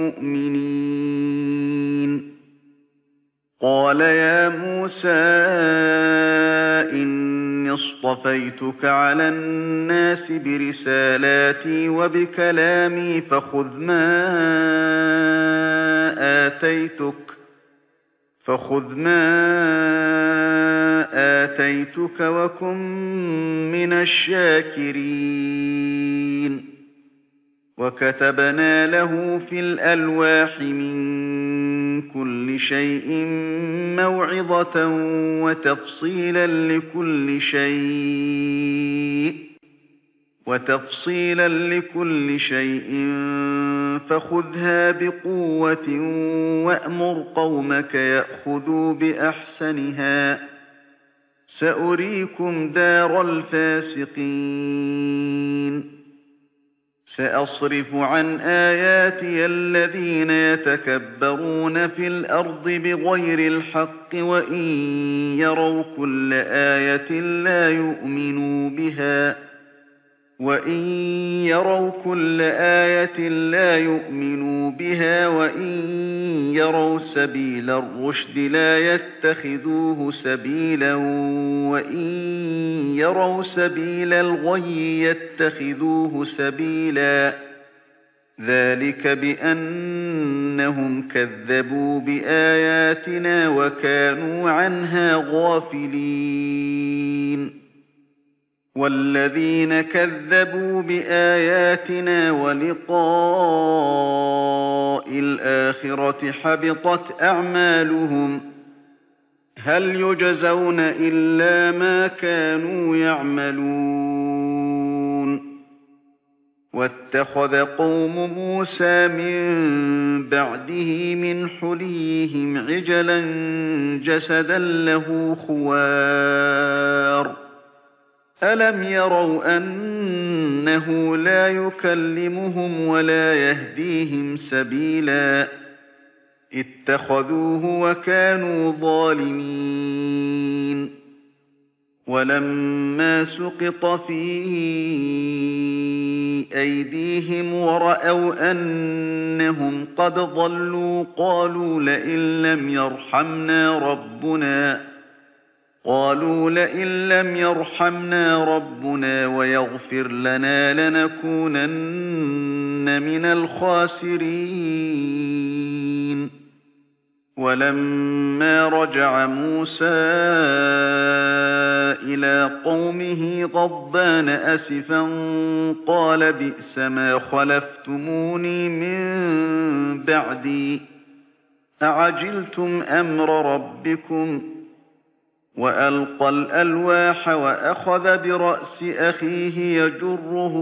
المؤمنين قال يا موسى إني اصطفيتك على الناس برسالاتي وبكلامي فخذ ما آتيتك فخذ ما آتيتك وكن من الشاكرين وكتبنا له في الألواح من كل شيء موعظة وتفصيلا لكل شيء وتفصيلا لكل شيء فخذها بقوة وأمر قومك يأخذوا بأحسنها سأريكم دار الفاسقين سأصرف عن آياتي الذين يتكبرون في الأرض بغير الحق وإن يروا كل آية لا يؤمنوا بها وإن يروا كل آية لا يؤمنوا بها وإن يروا سبيل الرشد لا يتخذوه سبيلا وإن يروا سبيل الغي يتخذوه سبيلا ذلك بأنهم كذبوا بآياتنا وكانوا عنها غافلين والذين كذبوا بآياتنا ولقاء الآخرة حبطت أعمالهم هل يجزون إلا ما كانوا يعملون واتخذ قوم موسى من بعده من حليهم عجلا جسدا له خوار ألم يروا أنه لا يكلمهم ولا يهديهم سبيلا اتخذوه وكانوا ظالمين وَلَمَّا سُقِطَ فِي أَيْدِيهِمْ وَرَأَوْا أَنَّهُمْ قَدْ ضَلُّوا قَالُوا لَئِن لَّمْ يَرْحَمْنَا رَبُّنَا قالوا لئن لم يرحمنا ربنا ويغفر لنا لنكونن من الخاسرين. ولما رجع موسى إلى قومه غضبان أسفا قال بئس ما خلفتموني من بعدي أعجلتم أمر ربكم وألقى الألواح وأخذ برأس أخيه يجره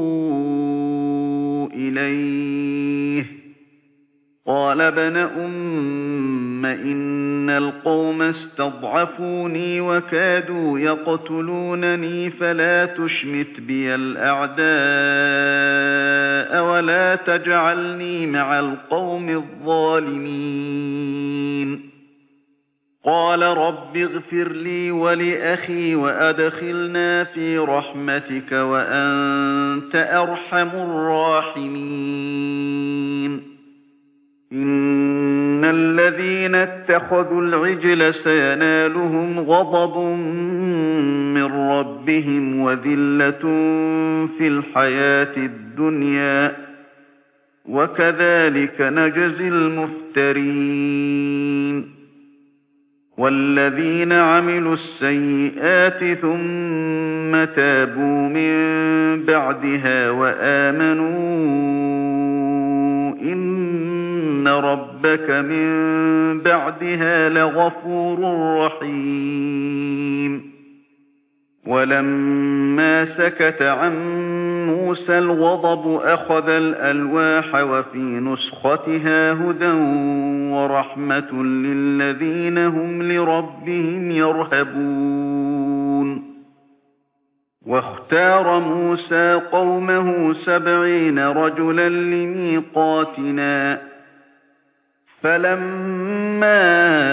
إليه قال ابن أم إن القوم استضعفوني وكادوا يقتلونني فلا تشمت بي الأعداء ولا تجعلني مع القوم الظالمين. قال رب اغفر لي ولأخي وأدخلنا في رحمتك وأنت أرحم الراحمين. إن الذين اتخذوا العجل سينالهم غضب من ربهم وذلة في الحياة الدنيا وكذلك نجزي المفترين. والذين عملوا السيئات ثم تابوا من بعدها وآمنوا إن ربك من بعدها لغفور رحيم. ولما سكت عن موسى الغضب أخذ الألواح وفي نسختها هدى ورحمة للذين هم لربهم يرهبون. واختار موسى قومه سبعين رجلا لميقاتنا فلما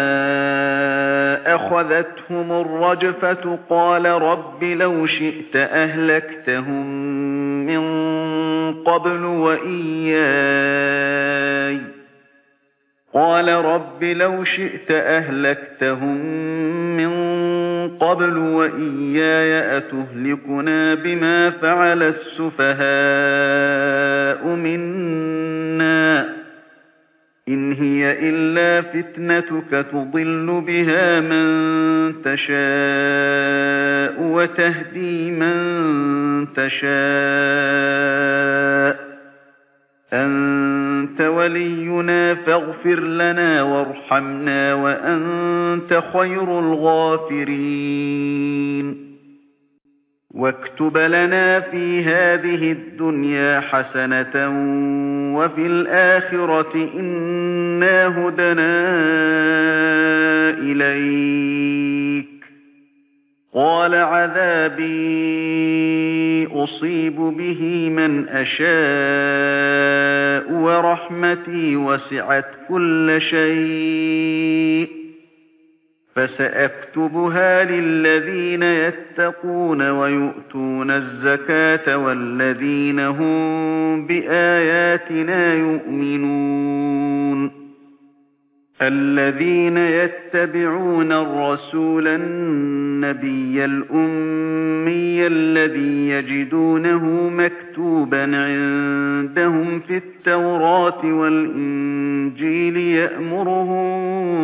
أخذتهم الرجفة قال رب لو شئت أهلكتهم من قبل وإياي قال رب لو شئت أهلكتهم من قبل وإياي أتهلكنا بما فعل السفهاء منا إن هي إلا فتنتك تضل بها من تشاء وتهدي من تشاء أنت ولينا فاغفر لنا وارحمنا وأنت خير الغافرين. واكتب لنا في هذه الدنيا حسنة وفي الآخرة إنا هدنا إليك قال عذابي أصيب به من أشاء ورحمتي وسعت كل شيء فسأكتبها للذين يتقون ويؤتون الزكاة والذين هم بآياتنا يؤمنون. الذين يتبعون الرسول النبي الأمي الذي يجدونه مكتوبا عندهم في التوراة والإنجيل يأمرهم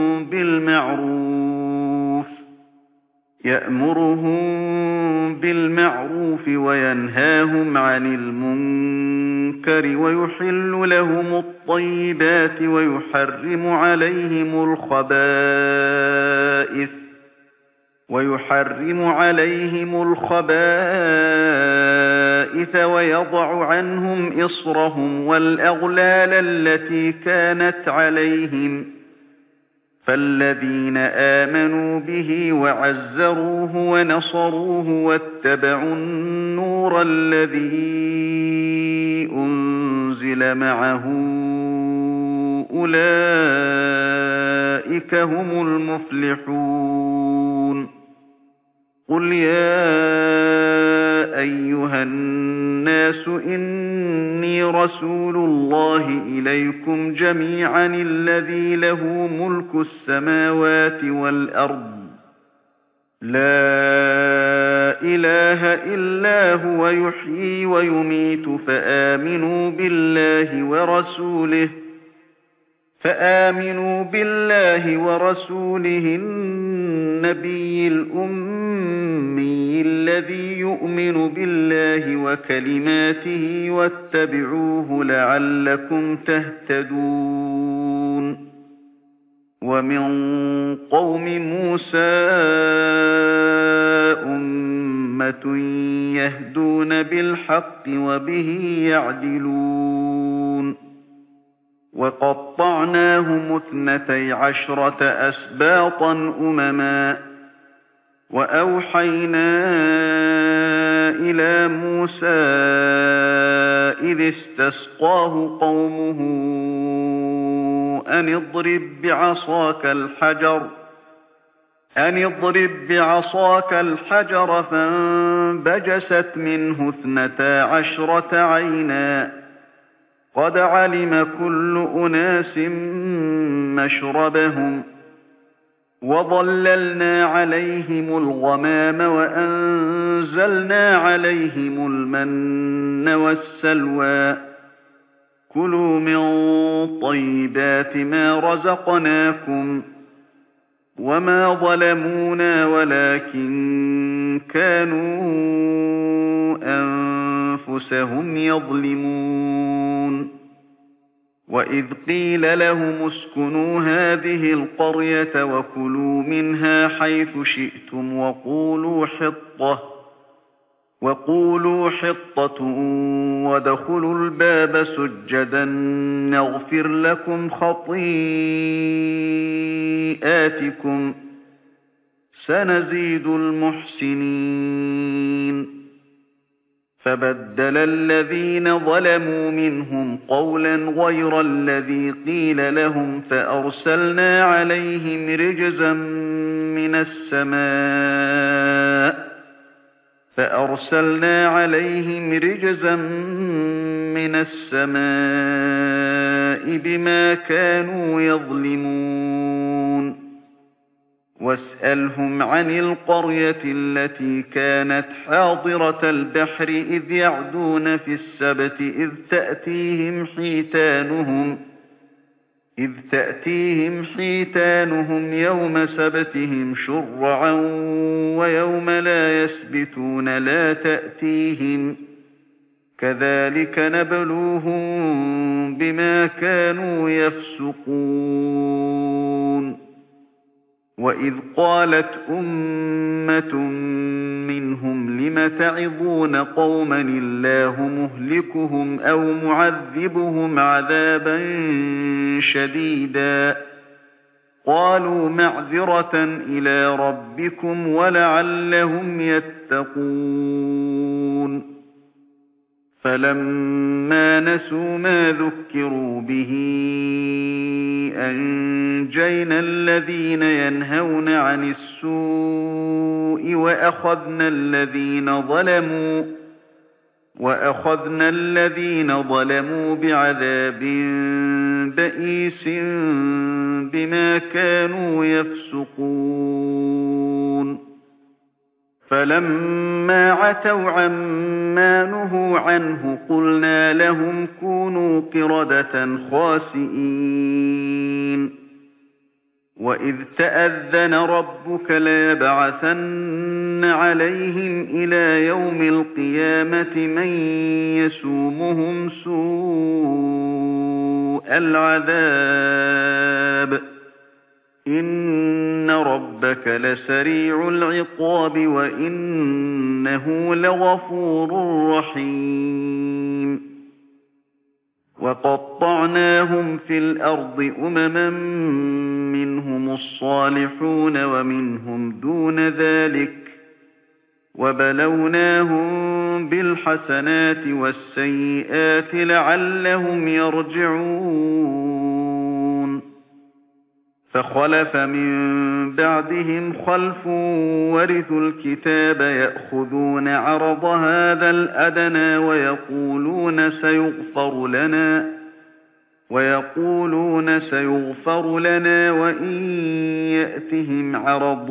بالمعروف يأمرهم بالمعروف وينهاهم عن المنكر ويحل لهم الطيبات ويحرم عليهم الخبائث ويحرم عليهم الخبائث ويضع عنهم إصرهم والأغلال التي كانت عليهم فالذين آمنوا به وعزروه ونصروه واتبعوا النور الذي أنزل معه أولئك هم المفلحون. قُلْ يَا أَيُّهَا النَّاسُ إِنِّي رَسُولُ اللَّهِ إِلَيْكُمْ جَمِيعًا الَّذِي لَهُ مُلْكُ السَّمَاوَاتِ وَالْأَرْضِ لَا إِلَٰهَ إِلَّا هُوَ يُحْيِي وَيُمِيتُ فَآمِنُوا بِاللَّهِ وَرَسُولِهِ فآمنوا بالله ورسوله النبي الأمي الذي يؤمن بالله وكلماته واتبعوه لعلكم تهتدون ومن قوم موسى أمة يهدون بالحق وبه يعدلون وَقَطَّعْنَاهُمُ اثْنَتَيْ عَشْرَةَ أَسْبَاطًا أُمَمًا وَأَوْحَيْنَا إِلَىٰ مُوسَىٰ إِذِ اسْتَسْقَاهُ قَوْمُهُ أَنِ اضْرِب بِّعَصَاكَ الْحَجَرَ أَنِ اضْرِب بِّعَصَاكَ الْحَجَرَ فَانبَجَسَتْ مِنْهُ اثْنَتَا عَشْرَةَ عَيْنًا قَدْ عَلِمَ كُلُّ أُنَاسٍ مَّشْرَبَهُمْ ۖ وَظَلَّلْنَا عَلَيْهِمُ الْغَمَامَ وَأَنزَلْنَا عَلَيْهِمُ الْمَنَّ وَالسَّلْوَىٰ ۖ كُلُوا مِن طَيِّبَاتِ مَا رَزَقْنَاكُمْ ۚ وَمَا ظَلَمُونَا وَلَٰكِن كَانُوا أَنفُسَهُمْ يَظْلِمُونَ وَإِذْ قِيلَ لَهُمُ اسْكُنُوا هَٰذِهِ الْقَرْيَةَ وَكُلُوا مِنْهَا حَيْثُ شِئْتُمْ وَقُولُوا حِطَّةٌ وَقُولُوا حِطَّةٌ وَادْخُلُوا الْبَابَ سُجَّدًا نَّغْفِرْ لَكُمْ خَطِيئَاتِكُمْ ۚ سَنَزِيدُ الْمُحْسِنِينَ فَبَدَّلَ الَّذِينَ ظَلَمُوا مِنْهُمْ قَوْلًا غَيْرَ الَّذِي قِيلَ لَهُمْ فَأَرْسَلْنَا عَلَيْهِمْ رِجْزًا مِّنَ السَّمَاءِ فَأَرْسَلْنَا عَلَيْهِمْ رِجْزًا مِّنَ السَّمَاءِ بِمَا كَانُوا يَظْلِمُونَ وَاسْأَلْهُمْ عَنِ الْقَرْيَةِ الَّتِي كَانَتْ حَاضِرَةَ الْبَحْرِ إِذْ يَعْدُونَ فِي السَّبْتِ إِذْ تَأْتِيهِمْ حِيتَانُهُمْ إِذْ تَأْتِيهِمْ حِيتَانُهُمْ يَوْمَ سَبْتِهِمْ شُرَّعًا وَيَوْمَ لَا يَسْبِتُونَ لَا تَأْتِيهِمْ ۚ كَذَٰلِكَ نَبْلُوهُم بِمَا كَانُوا يَفْسُقُونَ وَإِذْ قَالَتْ أُمَّةٌ مِّنْهُمْ لِمَ تَعِظُونَ قَوْمًا اللَّهُ مُهْلِكُهُمْ أَوْ مُعَذِّبُهُمْ عَذَابًا شَدِيدًا قَالُوا مَعْذِرَةً إِلَىٰ رَبِّكُمْ وَلَعَلَّهُمْ يَتَّقُونَ فَلَمَّا نَسُوا مَا ذُكِّرُوا بِهِ أَنجَيْنَا الَّذِينَ يَنْهَوْنَ عَنِ السُّوءِ وَأَخَذْنَا الَّذِينَ ظَلَمُوا وَأَخَذْنَا الَّذِينَ ظَلَمُوا بِعَذَابٍ بَئِيسٍ بِمَا كَانُوا يَفْسُقُونَ فَلَمَّا عَتَوْا عَمَّا نُهُوا عَنْهُ قُلْنَا لَهُمْ كُونُوا قِرَدَةً خَاسِئِينَ وَإِذْ تَأَذَّنَ رَبُّكَ لَيَبْعَثَنَّ عَلَيْهِمْ إِلَىٰ يَوْمِ الْقِيَامَةِ مَن يَسُومُهُمْ سُوءَ الْعَذَابِ ۗ إِنَّ رَبَّكَ لَسَرِيعُ الْعِقَابِ وَإِنَّهُ لَغَفُورٌ رَّحِيمٌ وَقَطَّعْنَاهُمْ فِي الْأَرْضِ أُمَمًا مِّنْهُمُ الصَّالِحُونَ وَمِنْهُمْ دُونَ ذَٰلِكَ ۖ وَبَلَوْنَاهُم بِالْحَسَنَاتِ وَالسَّيِّئَاتِ لَعَلَّهُمْ يَرْجِعُونَ فخلف من بعدهم خلف ورثوا الكتاب يأخذون عرض هذا الأدنى ويقولون سيغفر لنا ويقولون سيغفر لنا وإن يأتهم عرض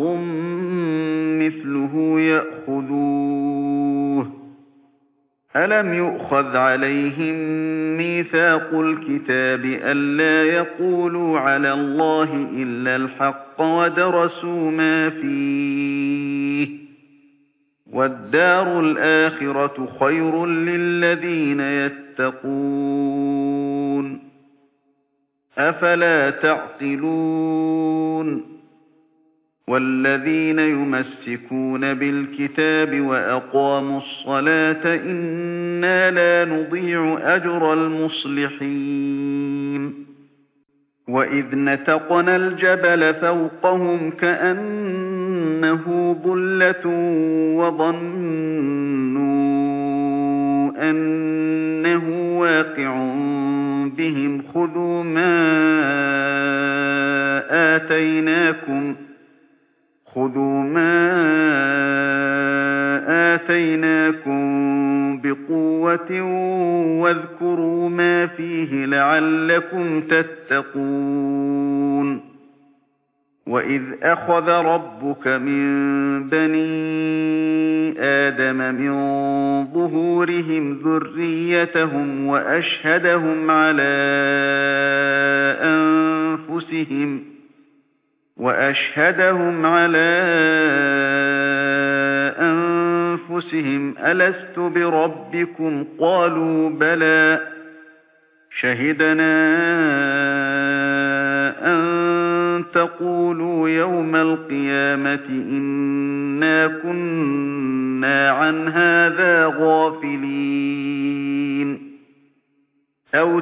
مثله يأخذوه ألم يؤخذ عليهم ميثاق الكتاب ألا يقولوا على الله إلا الحق ودرسوا ما فيه والدار الآخرة خير للذين يتقون أفلا تعقلون والذين يمسكون بالكتاب وأقاموا الصلاة إنا لا نضيع أجر المصلحين وإذ نتقنا الجبل فوقهم كأنه ظلة وظنوا أنه واقع بهم خذوا ما آتيناكم خذوا ما آتيناكم بقوة واذكروا ما فيه لعلكم تتقون وإذ أخذ ربك من بني آدم من ظهورهم ذريتهم وأشهدهم على أنفسهم وأشهدهم على أنفسهم ألست بربكم قالوا بلى شهدنا أن تقولوا يوم القيامة إنا كنا عن هذا غافلين أو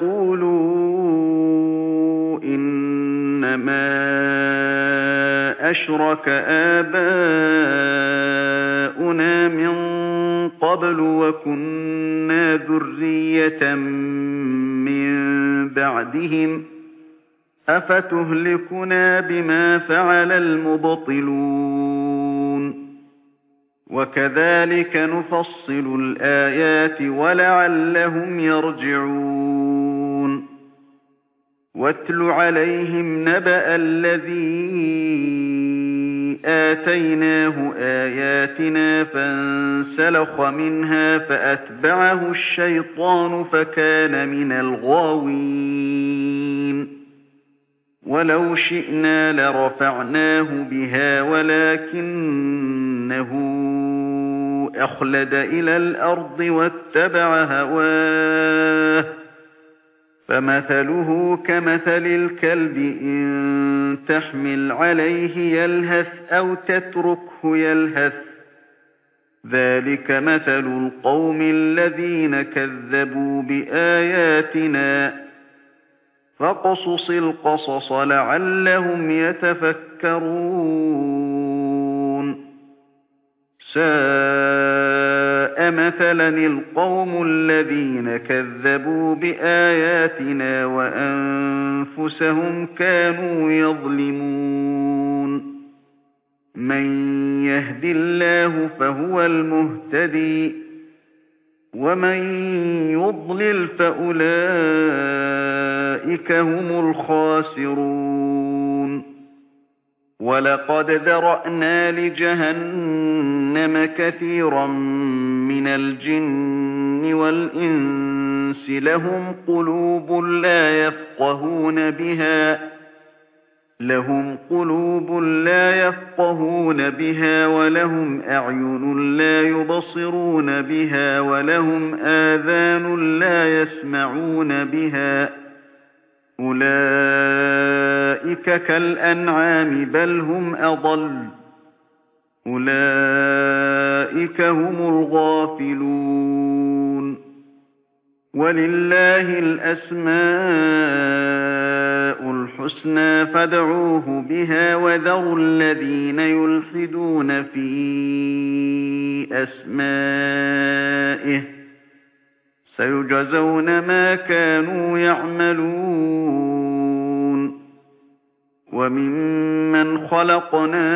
تقولوا إنما أشرك آباؤنا من قبل وكنا ذرية من بعدهم أفتهلكنا بما فعل المبطلون وكذلك نفصل الآيات ولعلهم يرجعون واتل عليهم نبأ الذي آتيناه آياتنا فانسلخ منها فأتبعه الشيطان فكان من الغاوين ولو شئنا لرفعناه بها ولكنه أخلد إلى الأرض واتبع هواه فمثله كمثل الكلب إن تحمل عليه يلهث أو تتركه يلهث ذلك مثل القوم الذين كذبوا بآياتنا فاقصص القصص لعلهم يتفكرون ساء مثلا القوم الذين كذبوا بآياتنا وأنفسهم كانوا يظلمون من يهد الله فهو المهتدي ومن يضلل فأولئك هم الخاسرون ولقد ذرأنا لجهنم كثيرا من الجن والإنس لهم قلوب لا يفقهون بها لهم قلوب لا يفقهون بها ولهم أعين لا يبصرون بها ولهم آذان لا يسمعون بها أولئك كالأنعام بل هم أضل أولئك هم الغافلون ولله الأسماء الحسنى فادعوه بها وذروا الذين يلحدون في أسمائه سيجزون ما كانوا يعملون وَمِمَّنْ خَلَقْنَا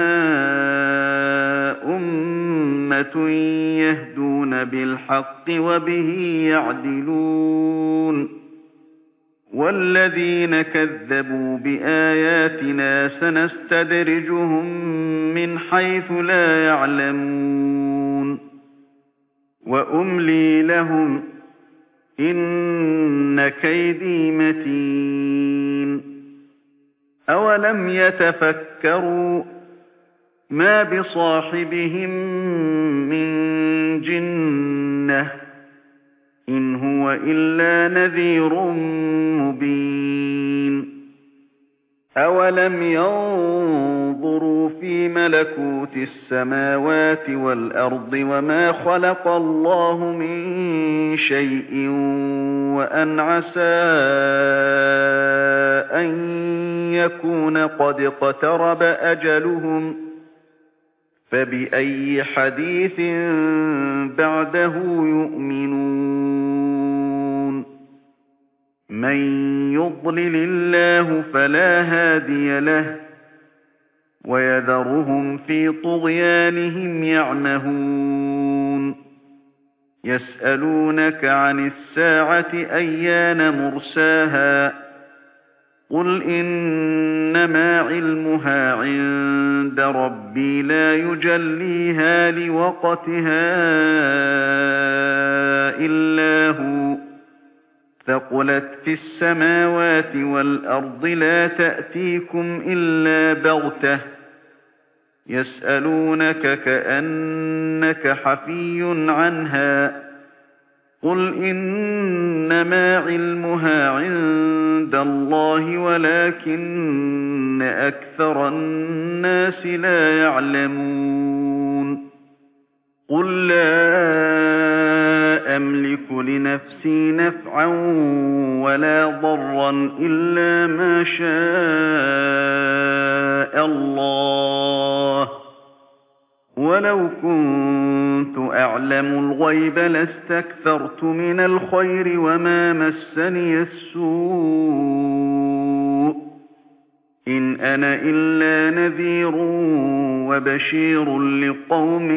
أُمَّةٌ يَهْدُونَ بِالْحَقِّ وَبِهِ يَعْدِلُونَ وَالَّذِينَ كَذَّبُوا بِآيَاتِنَا سَنَسْتَدْرِجُهُم مِّنْ حَيْثُ لَا يَعْلَمُونَ وَأُمْلِي لَهُمْ ۚ إِنَّ كَيْدِي مَتِينٌ أَوَلَمْ يَتَفَكَّرُوا مَا بِصَاحِبِهِم مِّن جِنَّةٍ ۚ إِنْ هُوَ إِلَّا نَذِيرٌ مُّبِينٌ أَوَلَمْ يَنظُرُوا فِي مَلَكُوتِ السَّمَاوَاتِ وَالْأَرْضِ وَمَا خَلَقَ اللَّهُ مِن شَيْءٍ وَأَنْ عَسَىٰ أَن يَكُونَ قَدِ اقْتَرَبَ أَجَلُهُمْ ۖ فَبِأَيِّ حَدِيثٍ بَعْدَهُ يُؤْمِنُونَ مَن يُضْلِلِ اللَّهُ فَلَا هَادِيَ لَهُ وَيَذَرُهُمْ فِي طُغْيَانِهِمْ يَعْمَهُونَ يَسْأَلُونَكَ عَنِ السَّاعَةِ أَيَّانَ مُرْسَاهَا ۖ قُلْ إِنَّمَا عِلْمُهَا عِندَ رَبِّي لَا يُجَلِّيهَا لِوَقْتِهَا إِلَّا هُوَ ۚ ثَقُلَتْ فِي السَّمَاوَاتِ وَالْأَرْضِ لَا تَأْتِيكُمْ إِلَّا بَغْتَةً ۗ يَسْأَلُونَكَ كَأَنَّكَ حَفِيٌّ عَنْهَا ۖ قُلْ إِنَّمَا عِلْمُهَا عِندَ اللَّهِ وَلَٰكِنَّ أَكْثَرَ النَّاسِ لَا يَعْلَمُونَ قُل لَّا أَمْلِكُ لِنَفْسِي نَفْعًا وَلَا ضَرًّا إِلَّا مَا شَاءَ اللَّهُ ۗ وَلَوْ كُنتُ أَعْلَمُ الْغَيْبَ لَاسْتَكْثَرْتُ مِنَ الْخَيْرِ وَمَا مَسَّنِيَ السُّوءُ ۚ إِنْ أَنَا إِلَّا نَذِيرٌ وَبَشِيرٌ لِّقَوْمٍ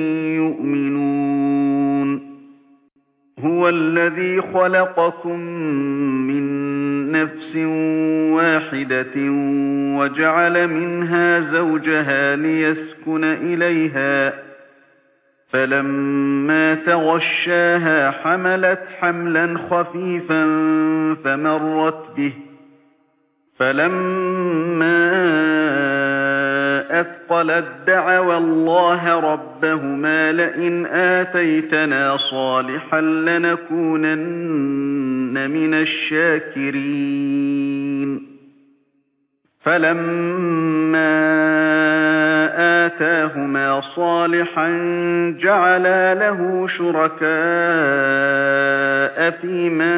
يُؤْمِنُونَ هُوَ الَّذِي خَلَقَكُم مِّن نَّفْسٍ وَاحِدَةٍ وَجَعَلَ مِنْهَا زَوْجَهَا لِيَسْكُنَ إِلَيْهَا ۖ فَلَمَّا تَغَشَّاهَا حَمَلَتْ حَمْلًا خَفِيفًا فَمَرَّتْ بِهِ ۖ فَلَمَّا أَثْقَلَت دَّعَوَا اللَّهَ رَبَّهُمَا لَئِنْ آتَيْتَنَا صَالِحًا لَّنَكُونَنَّ مِنَ الشَّاكِرِينَ فَلَمَّا آتَاهُمَا صَالِحًا جَعَلَا لَهُ شُرَكَاءَ فِيمَا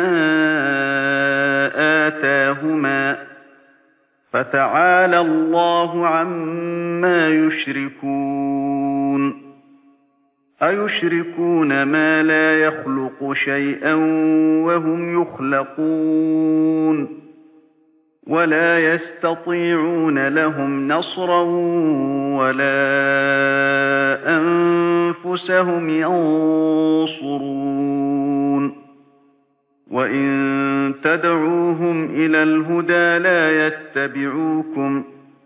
آتَاهُمَا ۚ فَتَعَالَى اللَّهُ عَمَّا يُشْرِكُونَ أَيُشْرِكُونَ مَا لَا يَخْلُقُ شَيْئًا وَهُمْ يُخْلَقُونَ وَلَا يَسْتَطِيعُونَ لَهُمْ نَصْرًا وَلَا أَنفُسَهُمْ يَنصُرُونَ وَإِن تَدْعُوهُمْ إِلَى الْهُدَىٰ لَا يَتَّبِعُوكُمْ ۚ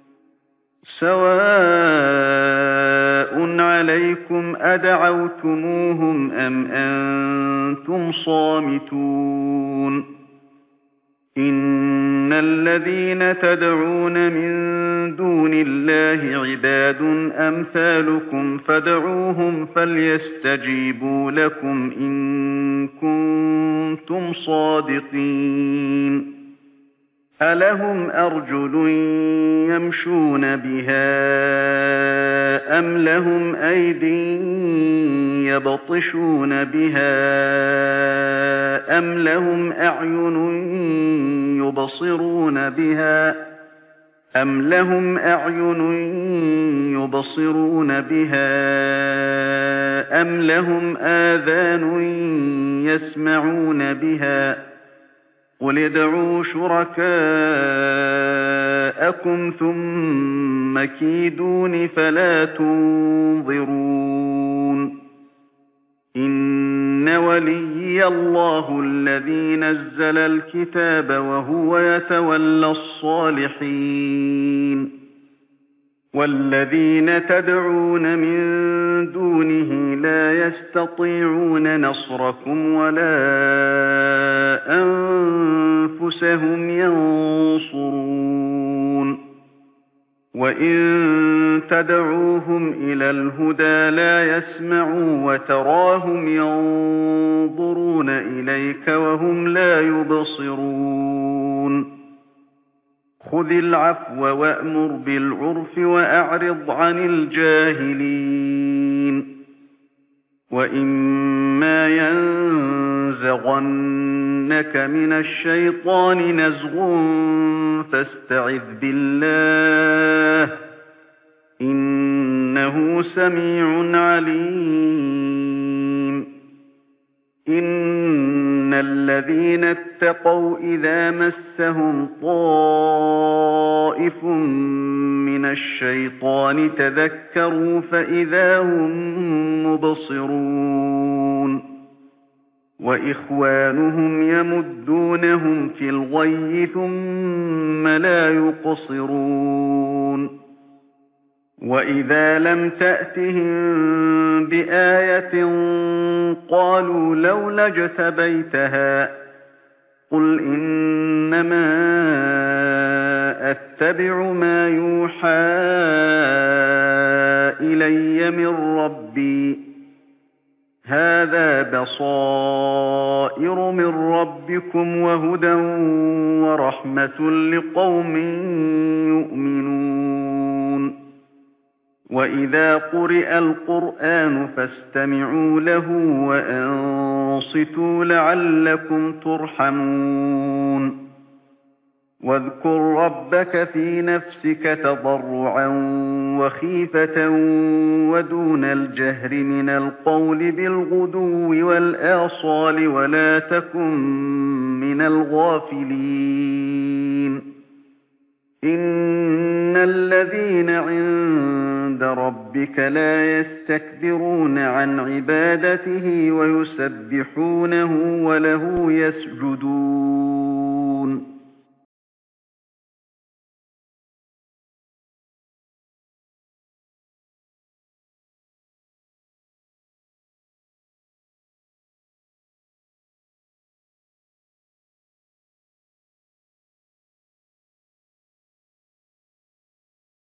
سَوَاءٌ عَلَيْكُمْ أَدَعَوْتُمُوهُمْ أَمْ أَنتُمْ صَامِتُونَ إِنَّ الَّذِينَ تَدْعُونَ مِن دُونِ اللَّهِ عِبَادٌ أَمْثَالُكُمْ فَادْعُوهُمْ فَلْيَسْتَجِيبُوا لَكُمْ إِن كُنتُمْ صَادِقِينَ أَلَهُمْ أَرْجُلٌ يَمْشُونَ بِهَا أَمْ لَهُمْ أَيْدٍ يَبْطِشُونَ بِهَا أَمْ لَهُمْ أَعْيُنٌ يُبْصِرُونَ بِهَا أَمْ لَهُمْ أَعْيُنٌ يُبْصِرُونَ بِهَا أَمْ لَهُمْ آذَانٌ يَسْمَعُونَ بِهَا ۚ قُلِ ادْعُوا شُرَكَاءَكُمْ جاءكم ثم كيدون فلا تنظرون إن وليي الله الذي نزل الكتاب وهو يتولى الصالحين والذين تدعون من دونه لا يستطيعون نصركم ولا أنفسهم ينصرون وإن تدعوهم إلى الهدى لا يسمعوا وتراهم ينظرون إليك وهم لا يبصرون خذ العفو وأمر بالعرف وأعرض عن الجاهلين وإما ينزغنك من الشيطان نزغ فاستعذ بالله إنه سميع عليم إن الذين اتقوا إذا مسهم طائف من الشيطان تذكروا فإذا هم مبصرون وإخوانهم يمدونهم في الغي ثم لا يقصرون وإذا لم تأتهم بآية قالوا لولا اجتبيتها قل إنما أتبع ما يوحى إلي من ربي هذا بصائر من ربكم وهدى ورحمة لقوم يؤمنون وإذا قرئ القرآن فاستمعوا له وأنصتوا لعلكم ترحمون واذكر ربك في نفسك تضرعا وخيفة ودون الجهر من القول بالغدو والآصال ولا تكن من الغافلين إن الذين عند ربك لا يستكبرون عن عبادته ويسبحونه وله يسجدون